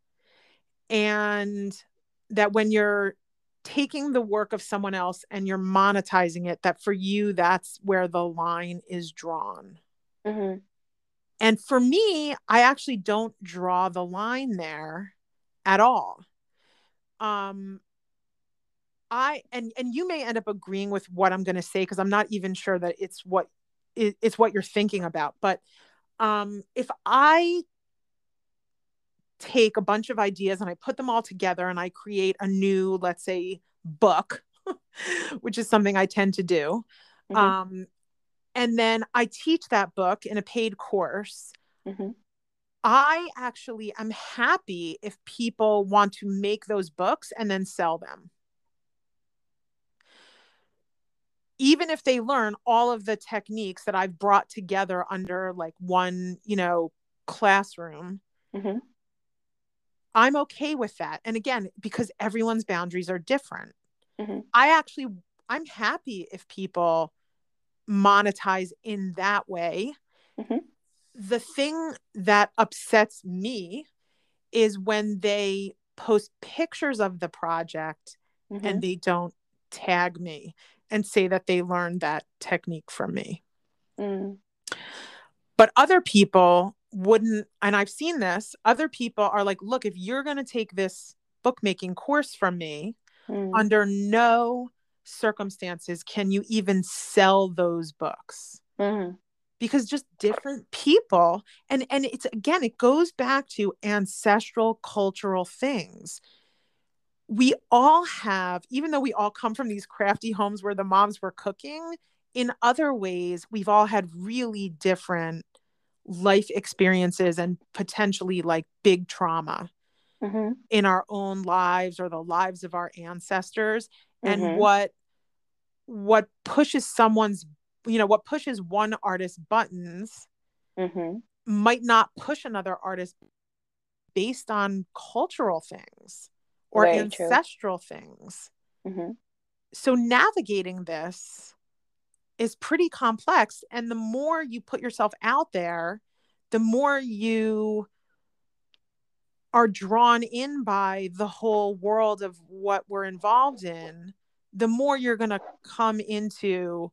and that when you're taking the work of someone else and you're monetizing it, that for you that's where the line is drawn. Mm-hmm. And for me, I actually don't draw the line there at all. um I and and you may end up agreeing with what I'm going to say, because I'm not even sure that it's what it, it's what you're thinking about. But um if I take a bunch of ideas and I put them all together and I create a new, let's say, book, which is something I tend to do. Mm-hmm. Um, and then I teach that book in a paid course. Mm-hmm. I actually am happy if people want to make those books and then sell them. Even if they learn all of the techniques that I've brought together under like one, you know, classroom, Mm-hmm. I'm okay with that. And again, because everyone's boundaries are different. Mm-hmm. I actually, I'm happy if people monetize in that way. Mm-hmm. The thing that upsets me is when they post pictures of the project Mm-hmm. and they don't tag me and say that they learned that technique from me. Mm. But other people wouldn't, and I've seen this, other people are like, look, if you're going to take this bookmaking course from me, Mm. under no circumstances can you even sell those books, Mm. because just different people. And and it's, again, it goes back to ancestral cultural things. We all have, even though we all come from these crafty homes where the moms were cooking, in other ways we've all had really different life experiences and potentially like big trauma Mm-hmm. in our own lives or the lives of our ancestors. And Mm-hmm. what what pushes someone's, you know, what pushes one artist's buttons Mm-hmm. might not push another artist, based on cultural things or Very true. ancestral things. Mm-hmm. So navigating this is pretty complex, and the more you put yourself out there, the more you are drawn in by the whole world of what we're involved in, the more you're going to come into,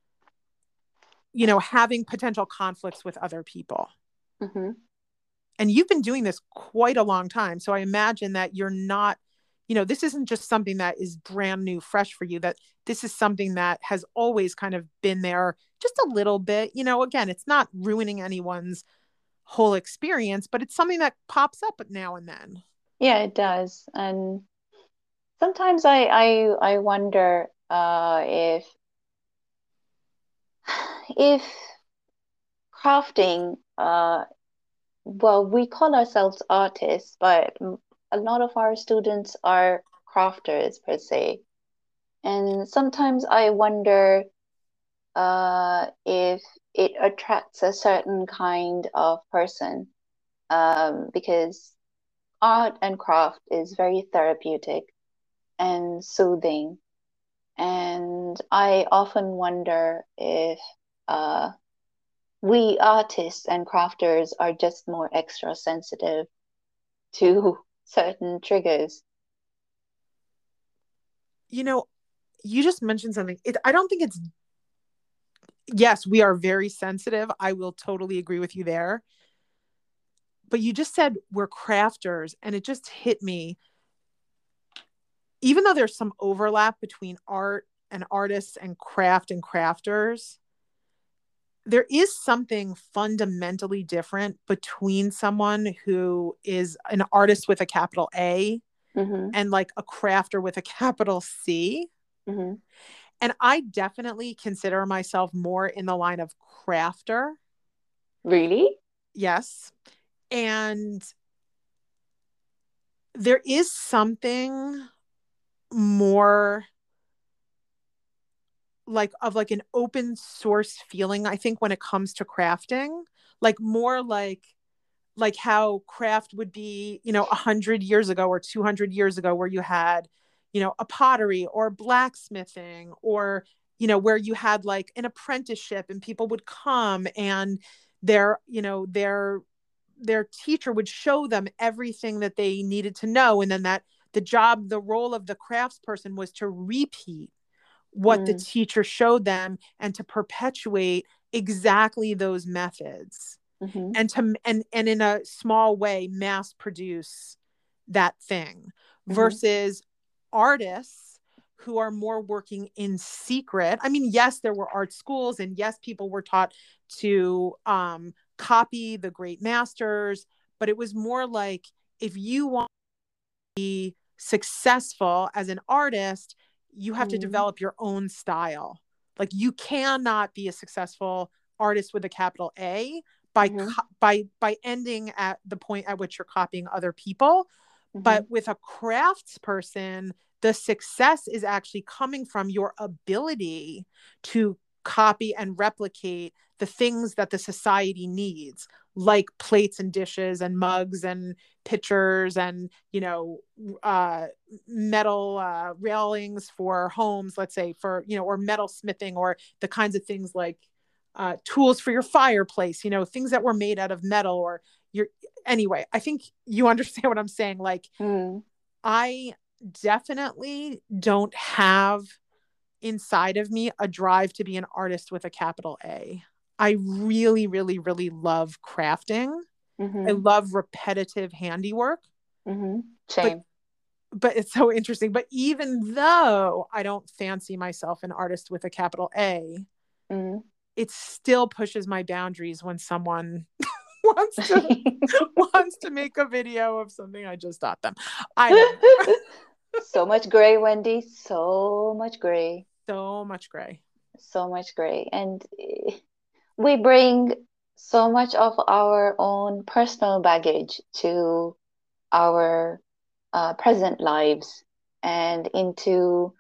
you know, having potential conflicts with other people. Mm-hmm. And you've been doing this quite a long time. So I imagine that you're not, you know, this isn't just something that is brand new, fresh for you, that this is something that has always kind of been there just a little bit. You know, again, it's not ruining anyone's whole experience, but it's something that pops up now and then. Yeah, it does. And sometimes I I I wonder uh if if crafting uh well, we call ourselves artists, but m- a lot of our students are crafters per se. And sometimes I wonder uh, if it attracts a certain kind of person, um, because art and craft is very therapeutic and soothing. And I often wonder if uh, we artists and crafters are just more extra sensitive to certain triggers. You know, you just mentioned something. It, I don't think it's, yes, we are very sensitive. I will totally agree with you there. But you just said we're crafters, and it just hit me. Even though there's some overlap between art and artists and craft and crafters, there is something fundamentally different between someone who is an artist with a capital A Mm-hmm. and like a crafter with a capital C. Mm-hmm. And I definitely consider myself more in the line of crafter. Really? Yes. And there is something more like of like an open source feeling, I think, when it comes to crafting, like more like like how craft would be, you know, a hundred years ago or two hundred years ago, where you had, you know, a pottery or blacksmithing, or, you know, where you had like an apprenticeship and people would come and their, you know, their, their teacher would show them everything that they needed to know. And then that the job, the role of the craftsperson was to repeat what the Mm. teacher showed them and to perpetuate exactly those methods, Mm-hmm. and to and and in a small way mass produce that thing, Mm-hmm. versus artists who are more working in secret. I mean, yes, there were art schools, and yes, people were taught to um, copy the great masters, but it was more like, if you want to be successful as an artist, you have to Mm-hmm. develop your own style. Like, you cannot be a successful artist with a capital A by Mm-hmm. by by ending at the point at which you're copying other people. Mm-hmm. But with a crafts person, the success is actually coming from your ability to copy and replicate the things that the society needs, like plates and dishes and mugs and pitchers and, you know, uh, metal uh, railings for homes, let's say, for, you know, or metal smithing, or the kinds of things like uh, tools for your fireplace, you know, things that were made out of metal, or your, anyway, I think you understand what I'm saying. Like, Mm. I definitely don't have inside of me a drive to be an artist with a capital A. I really, really, really love crafting. I Mm-hmm. love repetitive handiwork, Mm-hmm. but Same. but it's so interesting. But even though I don't fancy myself an artist with a capital A, Mm. it still pushes my boundaries when someone wants to wants to make a video of something I just taught them. I don't know. So much gray, Wendy. So much gray. So much gray. So much gray. And eh, we bring so much of our own personal baggage to our uh, present lives and into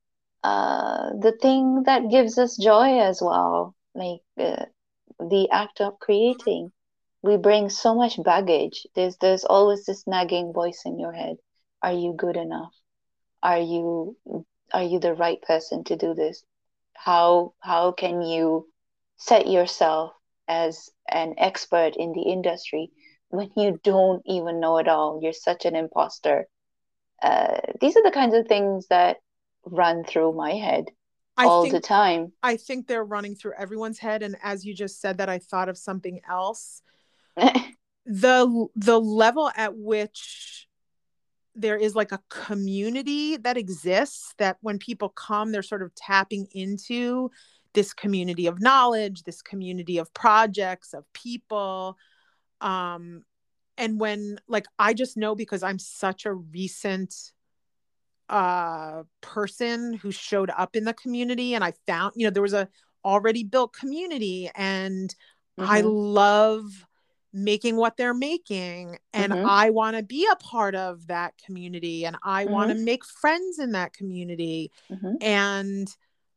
uh, the thing that gives us joy as well, like uh, the act of creating. We bring so much baggage. There's there's always this nagging voice in your head. Are you good enough? Are you are you the right person to do this? How how can you set yourself as an expert in the industry when you don't even know it all? You're such an imposter. Uh, these are the kinds of things that run through my head I all the think time. I think they're running through everyone's head. And as you just said that, I thought of something else. The the level at which there is like a community that exists, that when people come, they're sort of tapping into this community of knowledge, this community of projects, of people. Um, and when, like, I just know, because I'm such a recent uh person who showed up in the community, and I found, you know, there was a already built community, and I Mm-hmm. love making what they're making, and Mm-hmm. I want to be a part of that community, and I want to Mm-hmm. make friends in that community, Mm-hmm. and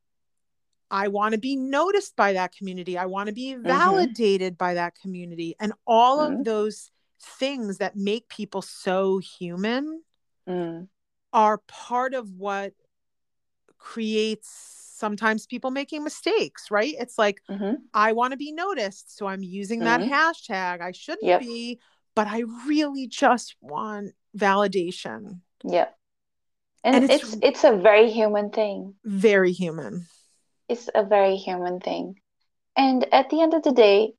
I want to be noticed by that community. I want to be Mm-hmm. validated by that community, and all Mm-hmm. of those things that make people so human Mm-hmm. are part of what creates sometimes people making mistakes, right? It's like, Mm-hmm. I want to be noticed, so I'm using that Mm-hmm. hashtag. I shouldn't Yep. be, but I really just want validation. Yep. And And it's it's it's a very human thing. very human. It's a very human thing. And at the end of the day,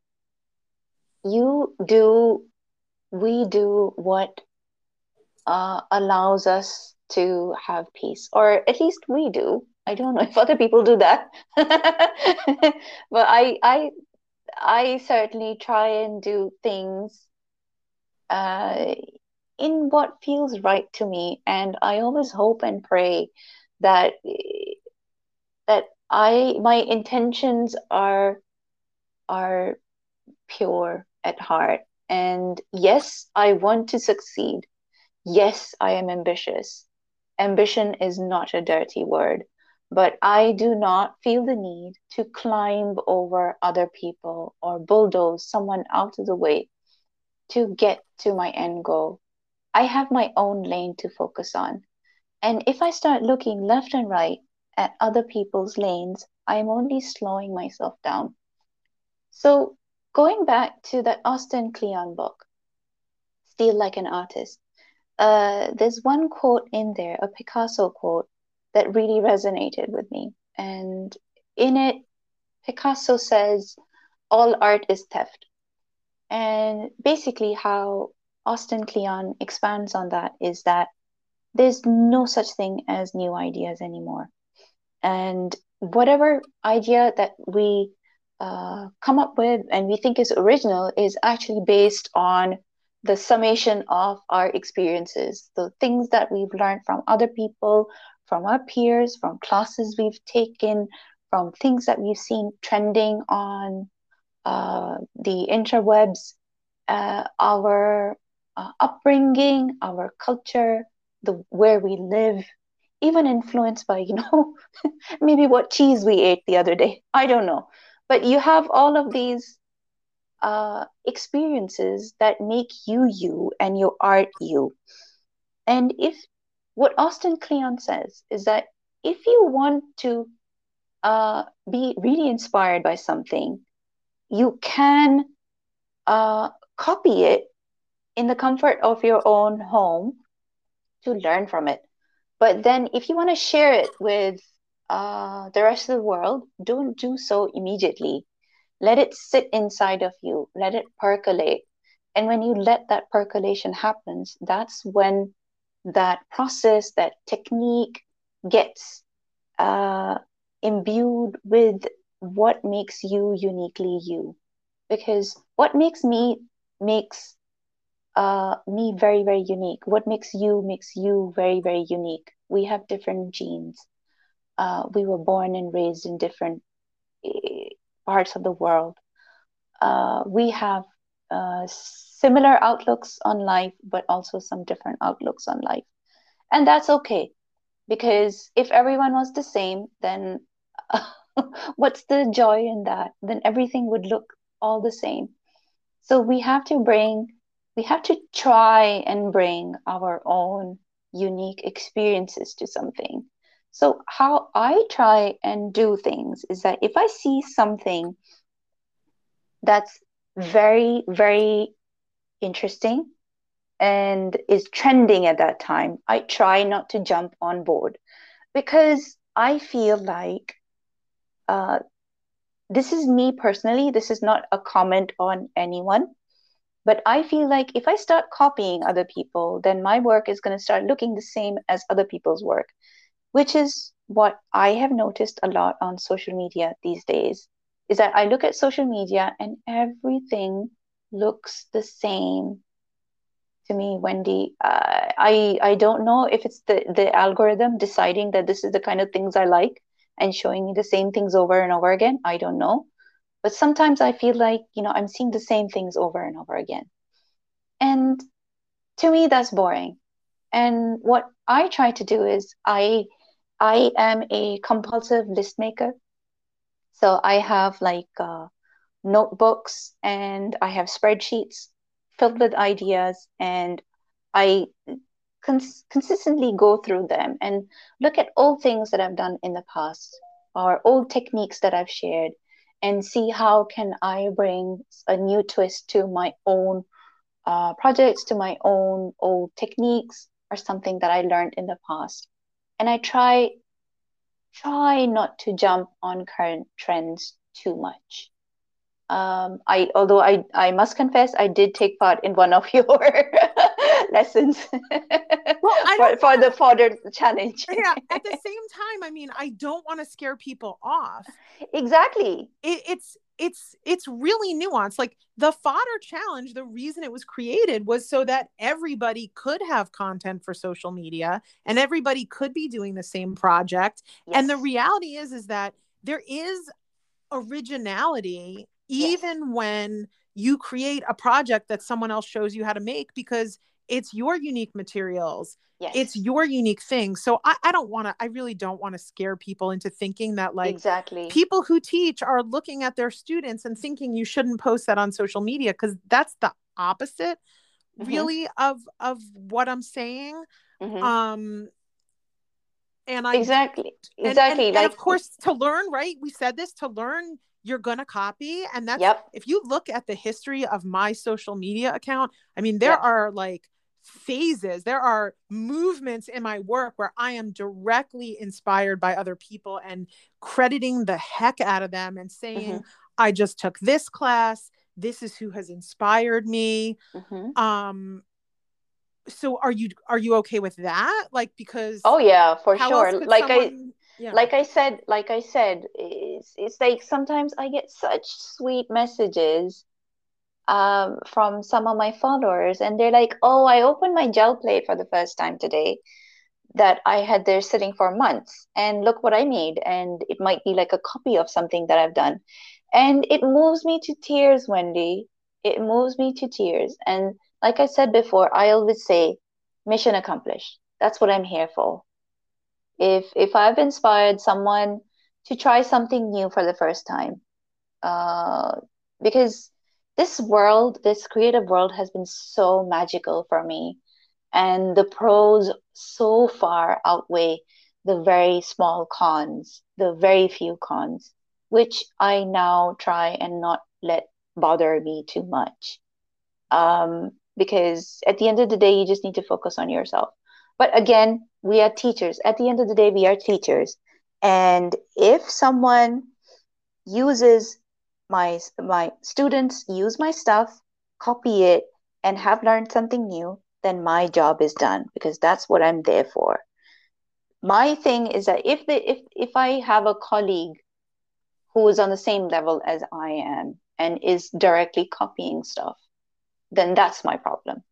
you do, we do what uh, allows us to have peace, or at least we do. I don't know if other people do that, but I, I, I certainly try and do things uh, in what feels right to me, and I always hope and pray that that I my intentions are are pure at heart. And yes, I want to succeed. Yes, I am ambitious. Ambition is not a dirty word, but I do not feel the need to climb over other people or bulldoze someone out of the way to get to my end goal. I have my own lane to focus on. And if I start looking left and right at other people's lanes, I'm only slowing myself down. So, going back to that Austin Kleon book, Steal Like an Artist, uh, there's one quote in there, a Picasso quote, that really resonated with me. And in it, Picasso says, all art is theft. And basically, how Austin Kleon expands on that is that there's no such thing as new ideas anymore. And whatever idea that we uh, come up with and we think is original is actually based on the summation of our experiences, the things that we've learned from other people, from our peers, from classes we've taken, from things that we've seen trending on uh, the interwebs, uh, our uh, upbringing, our culture, the where we live, even influenced by, you know, maybe what cheese we ate the other day. I don't know. But you have all of these uh, experiences that make you you and your art you. And if what Austin Kleon says is that if you want to uh, be really inspired by something, you can uh, copy it in the comfort of your own home to learn from it. But then, if you want to share it with uh, the rest of the world, don't do so immediately. Let it sit inside of you, let it percolate. And when you let that percolation happens, that's when that process, that technique gets uh, imbued with what makes you uniquely you. Because what makes me makes uh, me very, very unique. What makes you makes you very, very unique. We have different genes. Uh, we were born and raised in different eh, parts of the world. Uh, we have uh, similar outlooks on life, but also some different outlooks on life. And that's okay, because if everyone was the same, then what's the joy in that? Then everything would look all the same. So we have to bring, we have to try and bring our own unique experiences to something. So, how I try and do things is that if I see something that's very, very interesting and is trending at that time, I try not to jump on board because I feel like uh, this is me personally, this is not a comment on anyone. But I feel like if I start copying other people, then my work is going to start looking the same as other people's work, which is what I have noticed a lot on social media these days, is that I look at social media and everything looks the same to me, Wendy. Uh, I I don't know if it's the the algorithm deciding that this is the kind of things I like and showing me the same things over and over again. I don't know. But sometimes I feel like, you know, I'm seeing the same things over and over again. And to me, that's boring. And what I try to do is I I am a compulsive list maker. So I have like uh, notebooks and I have spreadsheets filled with ideas, and I cons consistently go through them and look at old things that I've done in the past or old techniques that I've shared and see how can I bring a new twist to my own uh, projects, to my own old techniques or something that I learned in the past. And I try try not to jump on current trends too much. Um, I although I I must confess I did take part in one of your lessons Well, I for don't for want the fodder challenge. to, yeah, at the same time, I mean, I don't want to scare people off. Exactly. It, it's it's it's really nuanced. Like the Fodder Challenge, the reason it was created was so that everybody could have content for social media and everybody could be doing the same project. And the Yes. reality is is that there is originality Yes. even when you create a project that someone else shows you how to make, because it's your unique materials, it's Yes. your unique thing. So i, I don't want to I really don't want to scare people into thinking that like Exactly. people who teach are looking at their students and thinking you shouldn't post that on social media, because that's the opposite Mm-hmm. really of of what I'm saying. Mm-hmm. um and I Exactly. and and Exactly. and of Like, course, to learn, right, we said this, to learn you're gonna copy. And that's, yep. if you look at the history of my social media account, I mean, there Yep. are like phases, there are movements in my work where I am directly inspired by other people and crediting the heck out of them and saying, Mm-hmm. I just took this class, this is who has inspired me. Mm-hmm. um so are you are you okay with that? Like, because Oh yeah, for how else sure. could Like I someone, yeah. like I said, like I said, it's it's like sometimes I get such sweet messages um from some of my followers, and they're like, "Oh, I opened my gel plate for the first time today that I had there sitting for months, and look what I made." And it might be like a copy of something that I've done. And it moves me to tears, Wendy. It moves me to tears. And like I said before, I always say, mission accomplished. That's what I'm here for. If if I've inspired someone to try something new for the first time, uh, because this world, this creative world, has been so magical for me, and the pros so far outweigh the very small cons, the very few cons, which I now try and not let bother me too much. Um, because at the end of the day, you just need to focus on yourself. But again, we are teachers. At the end of the day, we are teachers. And if someone uses my my students use my stuff, copy it, and have learned something new, then my job is done because that's what I'm there for. My thing is that if they if if I have a colleague who is on the same level as I am and is directly copying stuff, then that's my problem.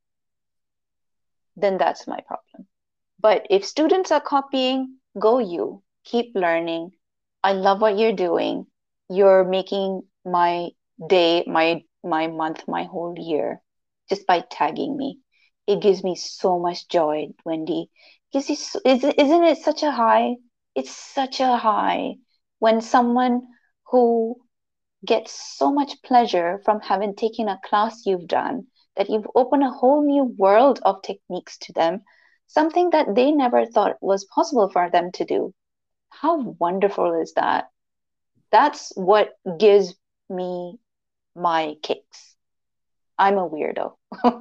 Then that's my problem. But if students are copying, go you. Keep learning. I love what you're doing. You're making my day, my my month, my whole year just by tagging me. It gives me so much joy, Wendy. Gives you, so- isn't isn't it such a high? It's such a high when someone who get so much pleasure from having taken a class you've done, that you've opened a whole new world of techniques to them, something that they never thought was possible for them to do. How wonderful is that? That's what gives me my kicks. I'm a weirdo.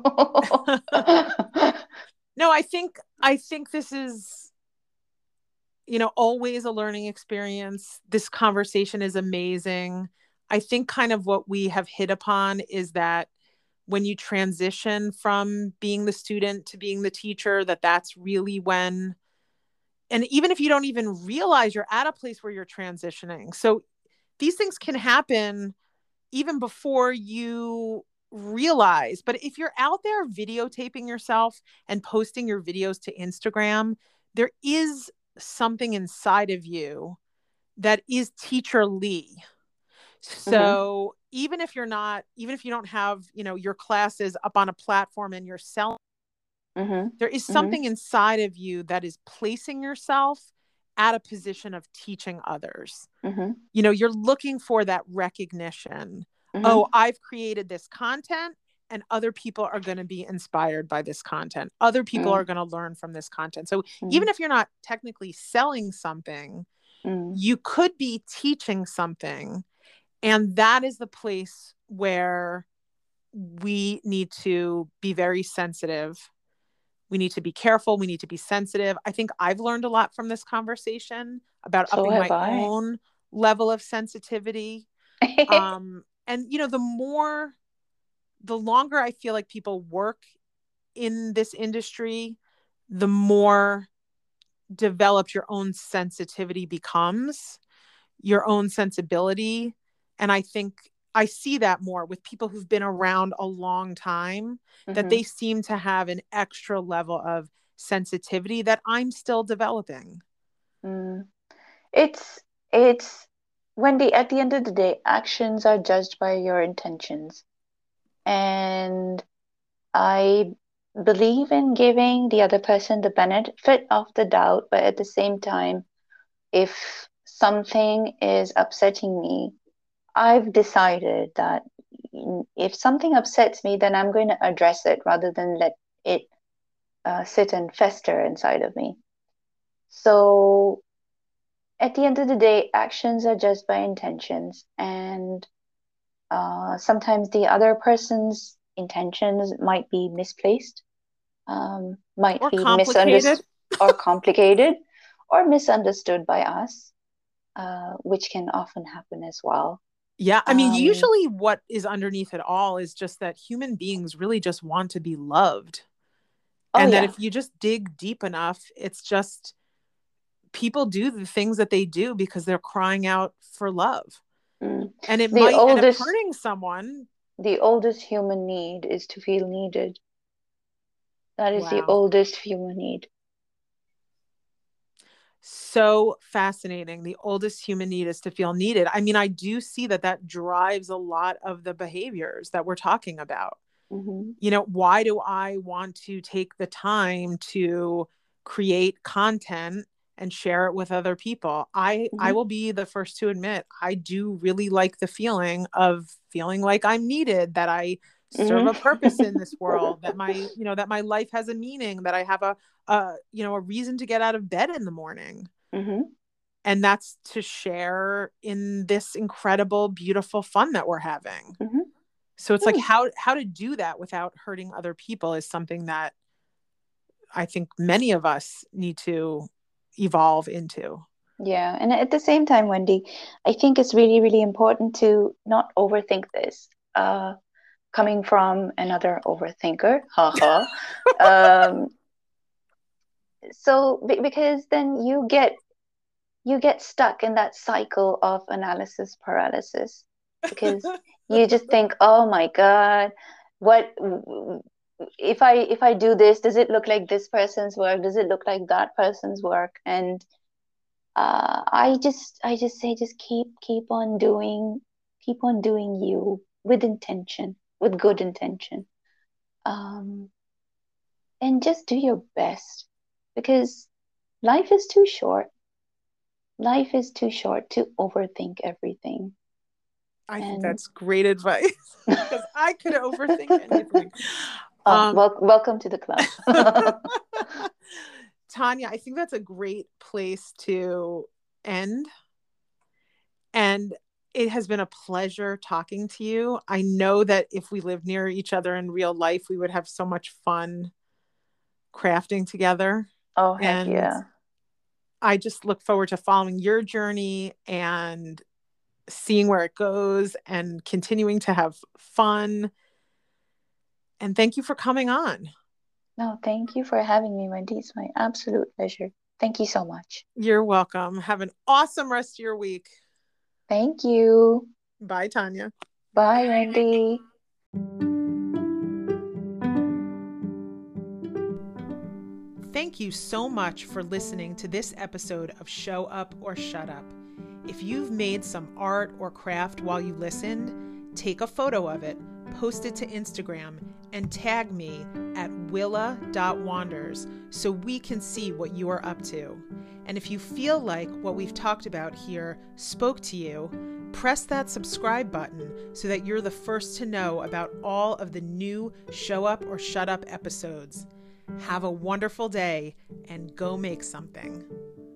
No, I think I think this is, you know, always a learning experience. This conversation is amazing. I think kind of what we have hit upon is that when you transition from being the student to being the teacher, that that's really when, and even if you don't even realize you're at a place where you're transitioning. So these things can happen even before you realize. But if you're out there videotaping yourself and posting your videos to Instagram, there is something inside of you that is teacherly. Hmm. So even if you're not, even if you don't have, you know, your classes up on a platform and you're selling, Hmm. there is Hmm. something inside of you that is placing yourself at a position of teaching others. Hmm. You know, you're looking for that recognition. Oh, Hmm. I've created this content and other people are going to be inspired by this content. Other people are Hmm. going to learn from this content. So even Hmm. if you're not technically selling something, Hmm. you could be teaching something. And that is the place where we need to be very sensitive. We need to be careful. We need to be sensitive. I think I've learned a lot from this conversation about So upping have my I. own level of sensitivity. Um, and, you know, the more, the longer I feel like people work in this industry, the more developed your own sensitivity becomes, your own sensibility. And I think I see that more with people who've been around a long time, that Mm-hmm. they seem to have an extra level of sensitivity that I'm still developing. Mm. It's it's Wendy, at the end of the day, actions are judged by your intentions. And I believe in giving the other person the benefit of the doubt, but at the same time, if something is upsetting me, I've decided that if something upsets me, then I'm going to address it rather than let it uh, sit and fester inside of me. So at the end of the day, actions are judged by intentions, and uh, sometimes the other person's intentions might be misplaced, um, might Or be complicated. misunderstood or complicated or misunderstood by us, uh, which can often happen as well. Yeah. I mean, Um, usually what is underneath it all is just that human beings really just want to be loved. oh, And that yeah. if you just dig deep enough, it's just people do the things that they do because they're crying out for love. Mm. And it The might end up oldest, hurting someone. the oldest human need is to feel needed. That is the Wow. oldest human need. So fascinating. The oldest human need is to feel needed. I mean, I do see that that drives a lot of the behaviors that we're talking about. Mm-hmm. You know, why do I want to take the time to create content and share it with other people? I I Mm-hmm. will be the first to admit I do really like the feeling of feeling like I'm needed, that I serve a purpose in this world, that my, you know, that my life has a meaning, that I have a a, you know, a reason to get out of bed in the morning. Mm-hmm. And that's to share in this incredible, beautiful fun that we're having. Mm-hmm. So it's like Mm. how how to do that without hurting other people is something that I think many of us need to evolve into. Yeah, and at the same time, Wendy, I think it's really, really important to not overthink this. Uh, coming from another overthinker, haha. Um, so be- because then you get you get stuck in that cycle of analysis paralysis because you just think, oh my God, what if I if I do this, does it look like this person's work? Does it look like that person's work? And uh, I just I just say just keep keep on doing keep on doing you with intention, with good intention. Um, and just do your best because life is too short. Life is too short to overthink everything. I think And that's great advice because I could overthink anything. oh, Um, wel welcome to the club. Tanya, I think that's a great place to end. And it has been a pleasure talking to you. I know that if we lived near each other in real life, we would have so much fun crafting together. Oh, heck And yeah. I just look forward to following your journey and seeing where it goes and continuing to have fun. And thank you for coming on. No, thank you for having me, Wendy. It's my absolute pleasure. Thank you so much. You're welcome. Have an awesome rest of your week. Thank you. Bye, Tanya. Bye, Wendy. Thank you so much for listening to this episode of Show Up or Shut Up. If you've made some art or craft while you listened, take a photo of it, post it to Instagram, and tag me at willa dot wanders so we can see what you are up to. And if you feel like what we've talked about here spoke to you, press that subscribe button so that you're the first to know about all of the new Show Up or Shut Up episodes. Have a wonderful day and go make something.